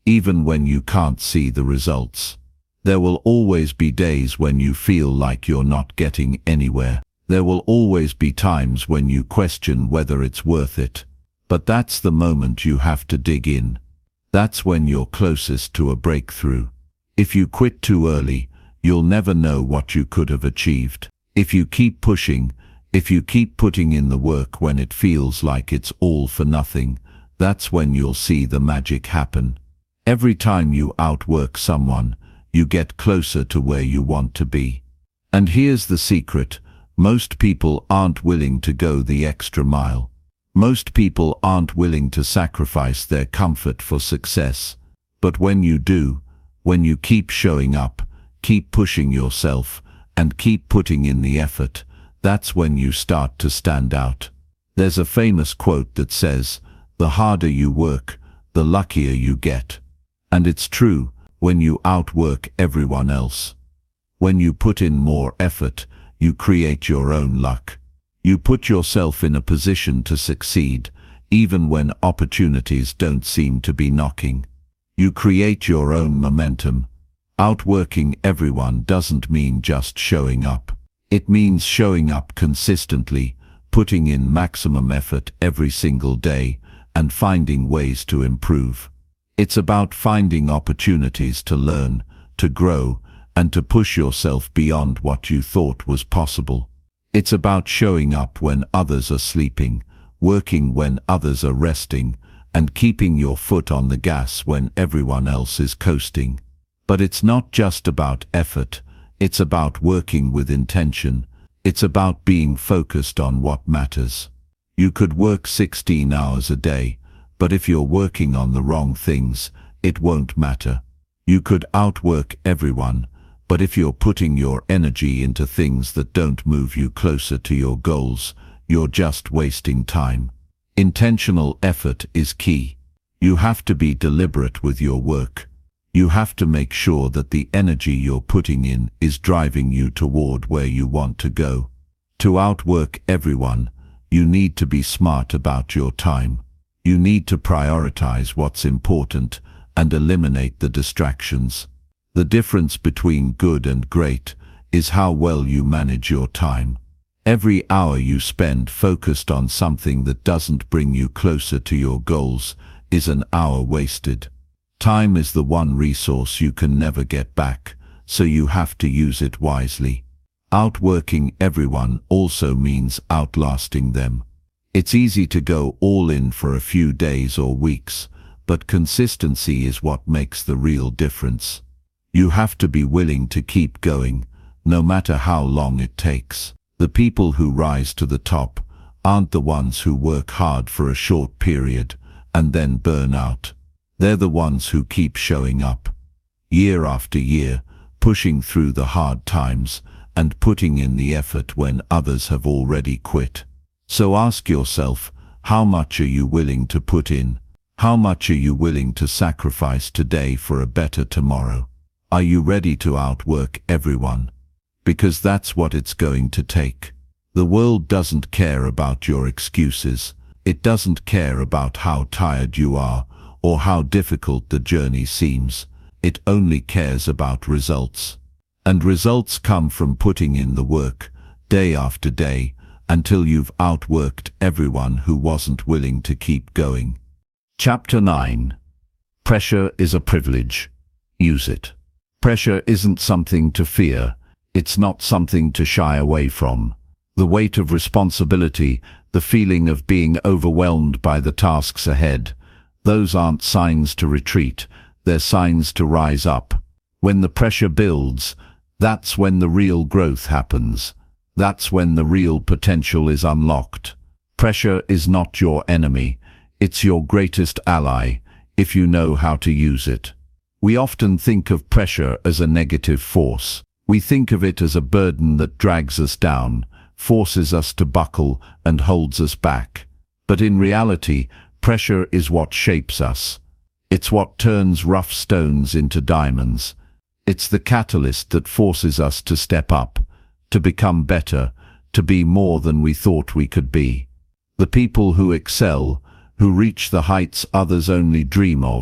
even when you can't see the results. There will always be days when you feel like you're not getting anywhere. There will always be times when you question whether it's worth it. But that's the moment you have to dig in. That's when you're closest to a breakthrough. If you quit too early, you'll never know what you could have achieved. If you keep pushing, if you keep putting in the work when it feels like it's all for nothing, that's when you'll see the magic happen. Every time you outwork someone, you get closer to where you want to be. And here's the secret: most people aren't willing to go the extra mile. Most people aren't willing to sacrifice their comfort for success. But when you do, when you keep showing up, keep pushing yourself, and keep putting in the effort, that's when you start to stand out. There's a famous quote that says, "The harder you work, the luckier you get." And it's true. When you outwork everyone else, when you put in more effort, you create your own luck. You put yourself in a position to succeed, even when opportunities don't seem to be knocking. You create your own momentum. Outworking everyone doesn't mean just showing up. It means showing up consistently, putting in maximum effort every single day, and finding ways to improve. It's about finding opportunities to learn, to grow, and to push yourself beyond what you thought was possible. It's about showing up when others are sleeping, working when others are resting, and keeping your foot on the gas when everyone else is coasting. But it's not just about effort, it's about working with intention. It's about being focused on what matters. You could work sixteen hours a day, but if you're working on the wrong things, it won't matter. You could outwork everyone, but if you're putting your energy into things that don't move you closer to your goals, you're just wasting time. Intentional effort is key. You have to be deliberate with your work. You have to make sure that the energy you're putting in is driving you toward where you want to go. To outwork everyone, you need to be smart about your time. You need to prioritize what's important and eliminate the distractions. The difference between good and great is how well you manage your time. Every hour you spend focused on something that doesn't bring you closer to your goals is an hour wasted. Time is the one resource you can never get back, so you have to use it wisely. Outworking everyone also means outlasting them. It's easy to go all in for a few days or weeks, but consistency is what makes the real difference. You have to be willing to keep going, no matter how long it takes. The people who rise to the top aren't the ones who work hard for a short period and then burn out. They're the ones who keep showing up, year after year, pushing through the hard times and putting in the effort when others have already quit. So ask yourself, how much are you willing to put in? How much are you willing to sacrifice today for a better tomorrow? Are you ready to outwork everyone? Because that's what it's going to take. The world doesn't care about your excuses. It doesn't care about how tired you are or how difficult the journey seems. It only cares about results. And results come from putting in the work, day after day, until you've outworked everyone who wasn't willing to keep going. Chapter nine. Pressure is a privilege. Use it. Pressure isn't something to fear. It's not something to shy away from. The weight of responsibility, the feeling of being overwhelmed by the tasks ahead, those aren't signs to retreat, they're signs to rise up. When the pressure builds, that's when the real growth happens. That's when the real potential is unlocked. Pressure is not your enemy. It's your greatest ally, if you know how to use it. We often think of pressure as a negative force. We think of it as a burden that drags us down, forces us to buckle, and holds us back. But in reality, pressure is what shapes us. It's what turns rough stones into diamonds. It's the catalyst that forces us to step up, to become better, to be more than we thought we could be. The people who excel, who reach the heights others only dream of,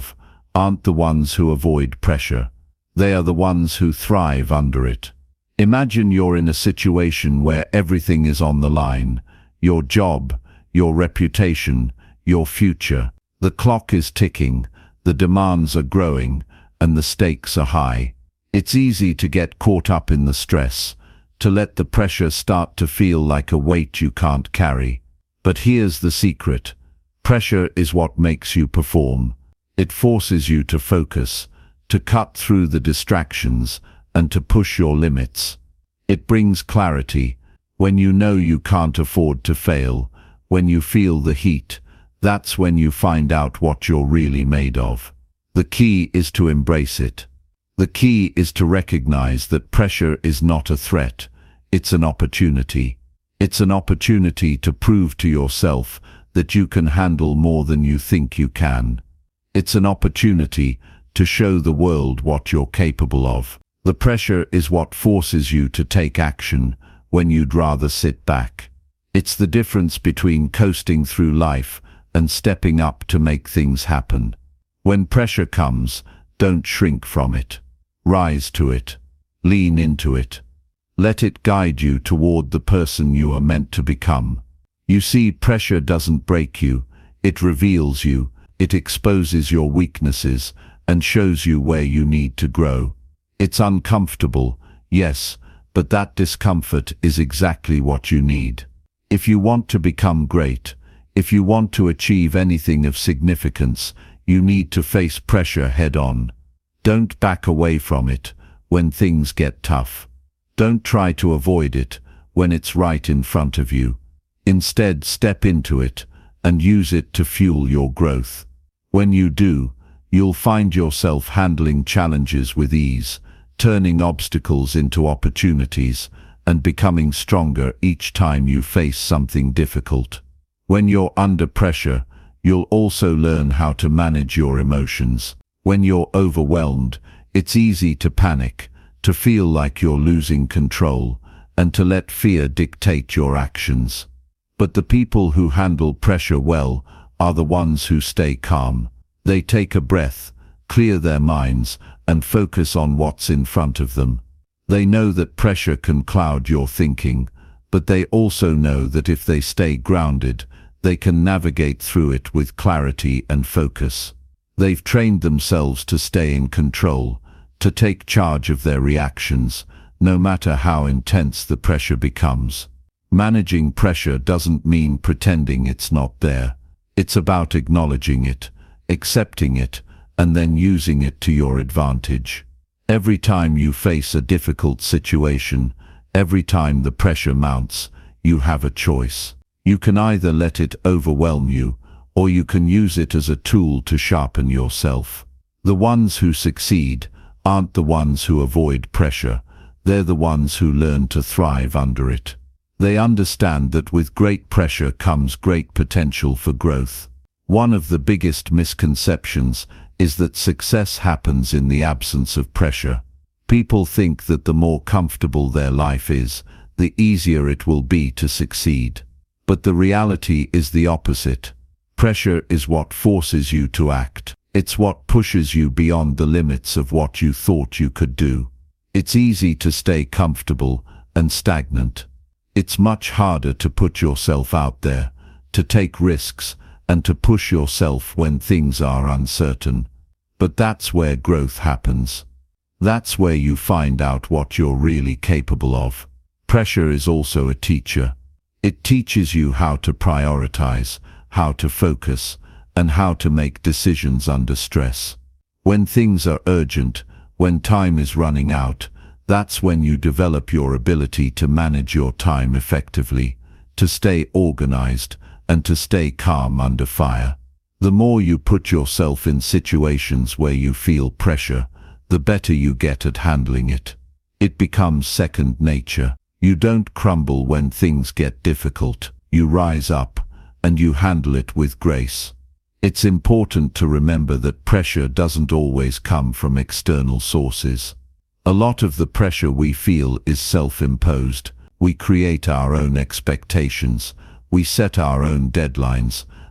aren't the ones who avoid pressure. They are the ones who thrive under it. Imagine you're in a situation where everything is on the line. Your job, your reputation, your future. The clock is ticking, the demands are growing, and the stakes are high. It's easy to get caught up in the stress, to let the pressure start to feel like a weight you can't carry. But here's the secret. Pressure is what makes you perform. It forces you to focus, to cut through the distractions, and to push your limits. It brings clarity. When you know you can't afford to fail, when you feel the heat, that's when you find out what you're really made of. The key is to embrace it. The key is to recognize that pressure is not a threat. It's an opportunity. It's an opportunity to prove to yourself that you can handle more than you think you can. It's an opportunity to show the world what you're capable of. The pressure is what forces you to take action when you'd rather sit back. It's the difference between coasting through life and stepping up to make things happen. When pressure comes, don't shrink from it. Rise to it. Lean into it. Let it guide you toward the person you are meant to become. You see, pressure doesn't break you. It reveals you. It exposes your weaknesses and shows you where you need to grow. It's uncomfortable, yes, but that discomfort is exactly what you need. If you want to become great, if you want to achieve anything of significance, you need to face pressure head-on. Don't back away from it when things get tough. Don't try to avoid it when it's right in front of you. Instead, step into it and use it to fuel your growth. When you do, you'll find yourself handling challenges with ease, turning obstacles into opportunities, and becoming stronger each time you face something difficult. When you're under pressure, you'll also learn how to manage your emotions. When you're overwhelmed, it's easy to panic, to feel like you're losing control, and to let fear dictate your actions. But the people who handle pressure well are the ones who stay calm. They take a breath, clear their minds, and focus on what's in front of them. They know that pressure can cloud your thinking, but they also know that if they stay grounded, they can navigate through it with clarity and focus. They've trained themselves to stay in control, to take charge of their reactions, no matter how intense the pressure becomes. Managing pressure doesn't mean pretending it's not there. It's about acknowledging it, accepting it, and then using it to your advantage. Every time you face a difficult situation, every time the pressure mounts, you have a choice. You can either let it overwhelm you, or you can use it as a tool to sharpen yourself. The ones who succeed aren't the ones who avoid pressure. They're the ones who learn to thrive under it. They understand that with great pressure comes great potential for growth. One of the biggest misconceptions is that success happens in the absence of pressure. People think that the more comfortable their life is, the easier it will be to succeed. But the reality is the opposite. Pressure is what forces you to act. It's what pushes you beyond the limits of what you thought you could do. It's easy to stay comfortable and stagnant. It's much harder to put yourself out there, to take risks, and to push yourself when things are uncertain. But that's where growth happens. That's where you find out what you're really capable of. Pressure is also a teacher. It teaches you how to prioritize, how to focus, and how to make decisions under stress. When things are urgent, when time is running out, that's when you develop your ability to manage your time effectively, to stay organized, and to stay calm under fire. The more you put yourself in situations where you feel pressure, the better you get at handling it. It becomes second nature. You don't crumble when things get difficult. You rise up, and you handle it with grace. It's important to remember that pressure doesn't always come from external sources. A lot of the pressure we feel is self-imposed. We create our own expectations, we set our own deadlines,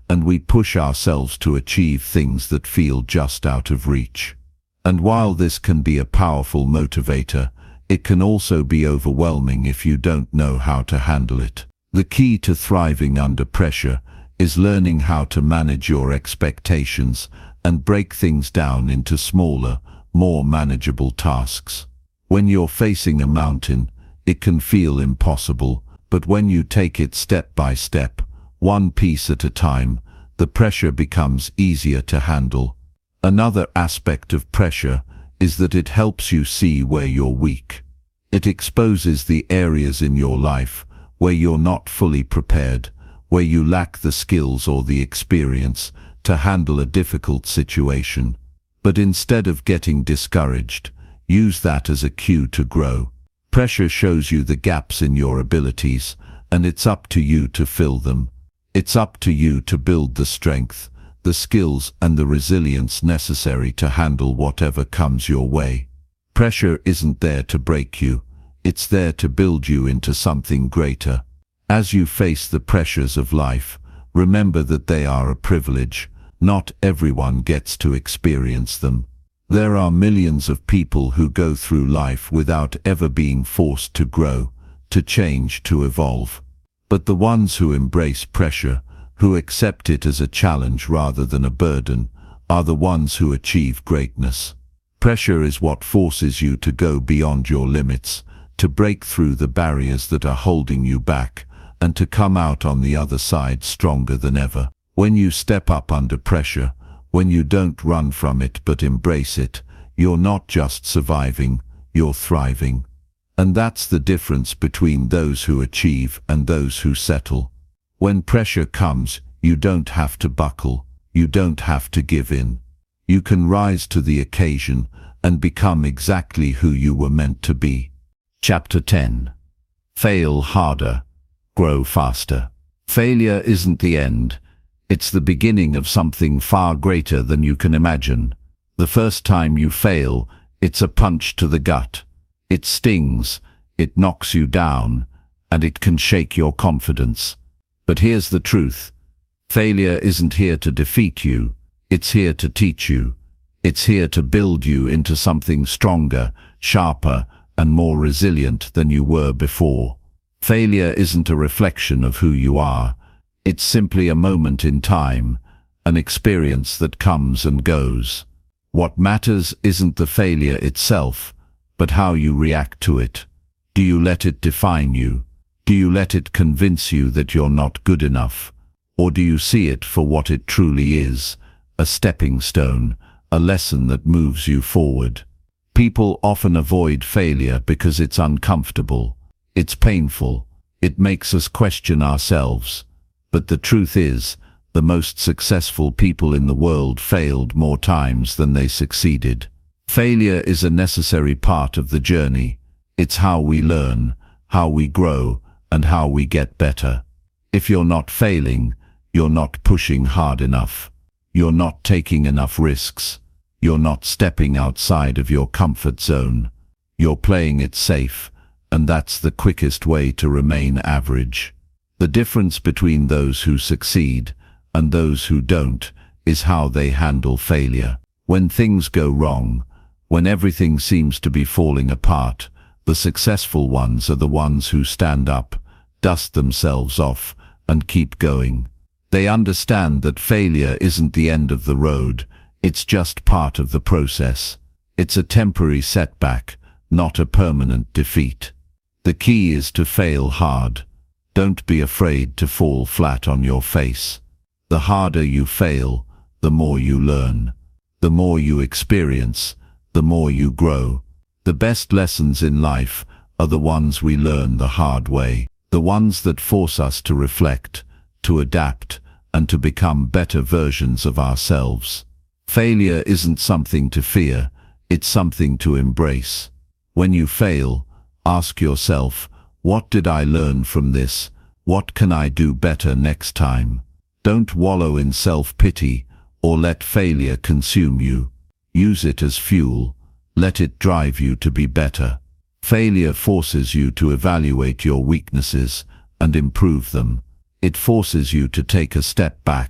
and we push ourselves to achieve things that feel just out of reach. And while this can be a powerful motivator, it can also be overwhelming if you don't know how to handle it. The key to thriving under pressure is learning how to manage your expectations and break things down into smaller, more manageable tasks. When you're facing a mountain, it can feel impossible, but when you take it step by step, one piece at a time, the pressure becomes easier to handle. Another aspect of pressure is that it helps you see where you're weak. It exposes the areas in your life where you're not fully prepared, where you lack the skills or the experience to handle a difficult situation. But instead of getting discouraged, use that as a cue to grow. Pressure shows you the gaps in your abilities, and it's up to you to fill them. It's up to you to build the strength, the skills and the resilience necessary to handle whatever comes your way. Pressure isn't there to break you, it's there to build you into something greater. As you face the pressures of life, remember that they are a privilege. Not everyone gets to experience them. There are millions of people who go through life without ever being forced to grow, to change, to evolve. But the ones who embrace pressure, who accept it as a challenge rather than a burden, are the ones who achieve greatness. Pressure is what forces you to go beyond your limits, to break through the barriers that are holding you back, and to come out on the other side stronger than ever. When you step up under pressure, when you don't run from it but embrace it, you're not just surviving, you're thriving. And that's the difference between those who achieve and those who settle. When pressure comes, you don't have to buckle, you don't have to give in. You can rise to the occasion and become exactly who you were meant to be. Chapter ten. Fail harder, grow faster. Failure isn't the end. It's the beginning of something far greater than you can imagine. The first time you fail, it's a punch to the gut. It stings, it knocks you down, and it can shake your confidence. But here's the truth. Failure isn't here to defeat you. It's here to teach you. It's here to build you into something stronger, sharper, and more resilient than you were before. Failure isn't a reflection of who you are. It's simply a moment in time, an experience that comes and goes. What matters isn't the failure itself, but how you react to it. Do you let it define you? Do you let it convince you that you're not good enough? Or do you see it for what it truly is, a stepping stone, a lesson that moves you forward? People often avoid failure because it's uncomfortable. It's painful. It makes us question ourselves. But the truth is, the most successful people in the world failed more times than they succeeded. Failure is a necessary part of the journey. It's how we learn, how we grow, and how we get better. If you're not failing, you're not pushing hard enough. You're not taking enough risks. You're not stepping outside of your comfort zone. You're playing it safe, and that's the quickest way to remain average. The difference between those who succeed and those who don't is how they handle failure. When things go wrong, when everything seems to be falling apart, the successful ones are the ones who stand up, dust themselves off, and keep going. They understand that failure isn't the end of the road, it's just part of the process. It's a temporary setback, not a permanent defeat. The key is to fail hard. Don't be afraid to fall flat on your face. The harder you fail, the more you learn. The more you experience, the more you grow. The best lessons in life are the ones we learn the hard way, the ones that force us to reflect, to adapt, and to become better versions of ourselves. Failure isn't something to fear, it's something to embrace. When you fail, ask yourself, what did I learn from this? What can I do better next time? Don't wallow in self-pity or let failure consume you. Use it as fuel. Let it drive you to be better. Failure forces you to evaluate your weaknesses and improve them. It forces you to take a step back,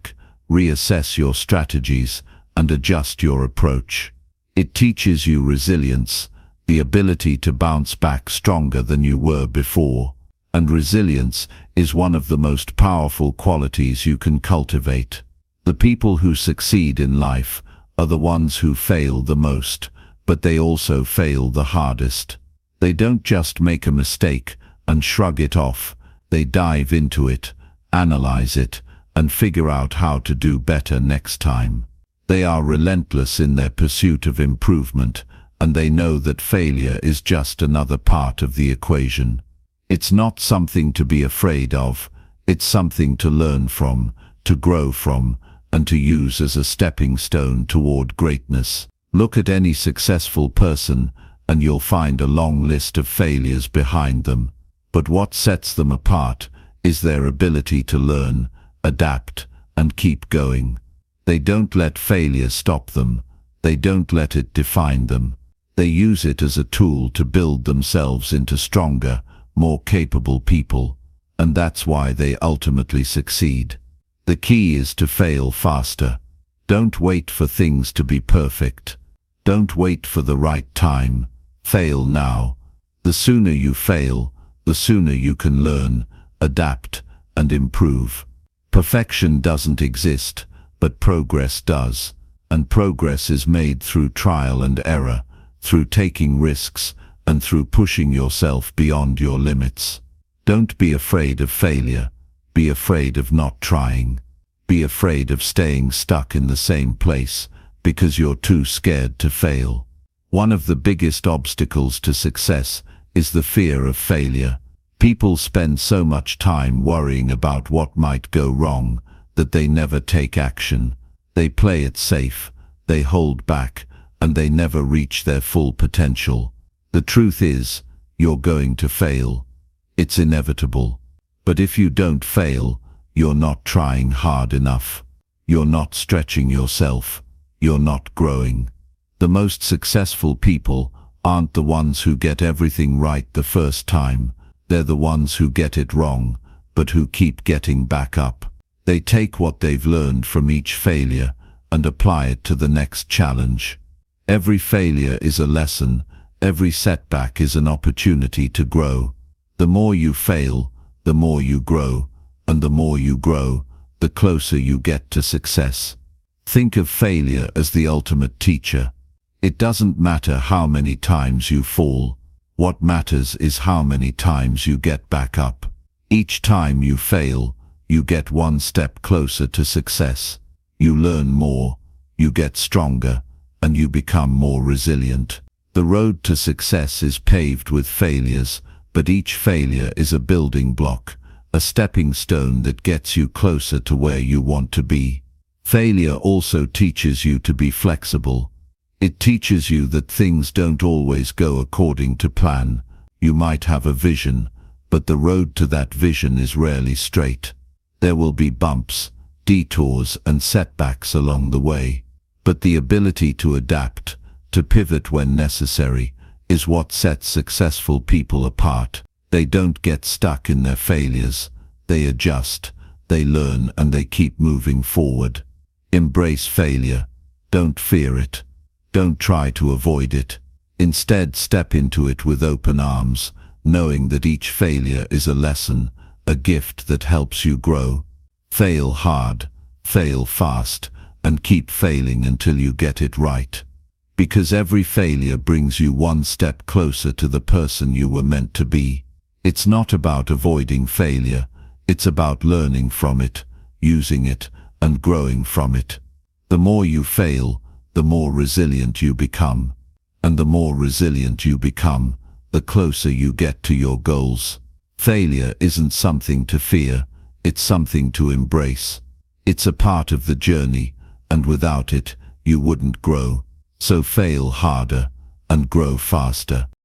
reassess your strategies, and adjust your approach. It teaches you resilience, the ability to bounce back stronger than you were before. And resilience is one of the most powerful qualities you can cultivate. The people who succeed in life are the ones who fail the most, but they also fail the hardest. They don't just make a mistake and shrug it off. They dive into it, analyze it, and figure out how to do better next time. They are relentless in their pursuit of improvement, and they know that failure is just another part of the equation. It's not something to be afraid of, it's something to learn from, to grow from, and to use as a stepping stone toward greatness. Look at any successful person, and you'll find a long list of failures behind them. But what sets them apart is their ability to learn, adapt, and keep going. They don't let failure stop them. They don't let it define them. They use it as a tool to build themselves into stronger, more capable people, and that's why they ultimately succeed. The key is to fail faster. Don't wait for things to be perfect. Don't wait for the right time. Fail now. The sooner you fail, the sooner you can learn, adapt, and improve. Perfection doesn't exist, but progress does, and progress is made through trial and error, through taking risks, and through pushing yourself beyond your limits. Don't be afraid of failure. Be afraid of not trying. Be afraid of staying stuck in the same place because you're too scared to fail. One of the biggest obstacles to success is the fear of failure. People spend so much time worrying about what might go wrong that they never take action. They play it safe, they hold back, and they never reach their full potential. The truth is, you're going to fail. It's inevitable. But if you don't fail, you're not trying hard enough. You're not stretching yourself. You're not growing. The most successful people aren't the ones who get everything right the first time. They're the ones who get it wrong, but who keep getting back up. They take what they've learned from each failure and apply it to the next challenge. Every failure is a lesson. Every setback is an opportunity to grow. The more you fail, the more you grow, and the more you grow, the closer you get to success. Think of failure as the ultimate teacher. It doesn't matter how many times you fall. What matters is how many times you get back up. Each time you fail, you get one step closer to success. You learn more, you get stronger, and you become more resilient. The road to success is paved with failures, but each failure is a building block, a stepping stone that gets you closer to where you want to be. Failure also teaches you to be flexible. It teaches you that things don't always go according to plan. You might have a vision, but the road to that vision is rarely straight. There will be bumps, detours, and setbacks along the way. But the ability to adapt, to pivot when necessary, is what sets successful people apart. They don't get stuck in their failures. They adjust, they learn, and they keep moving forward. Embrace failure. Don't fear it. Don't try to avoid it. Instead, step into it with open arms, knowing that each failure is a lesson, a gift that helps you grow. Fail hard, fail fast, and keep failing until you get it right. Because every failure brings you one step closer to the person you were meant to be. It's not about avoiding failure. It's about learning from it, using it, and growing from it. The more you fail, the more resilient you become. And the more resilient you become, the closer you get to your goals. Failure isn't something to fear, it's something to embrace. It's a part of the journey, and without it, you wouldn't grow. So fail harder, and grow faster.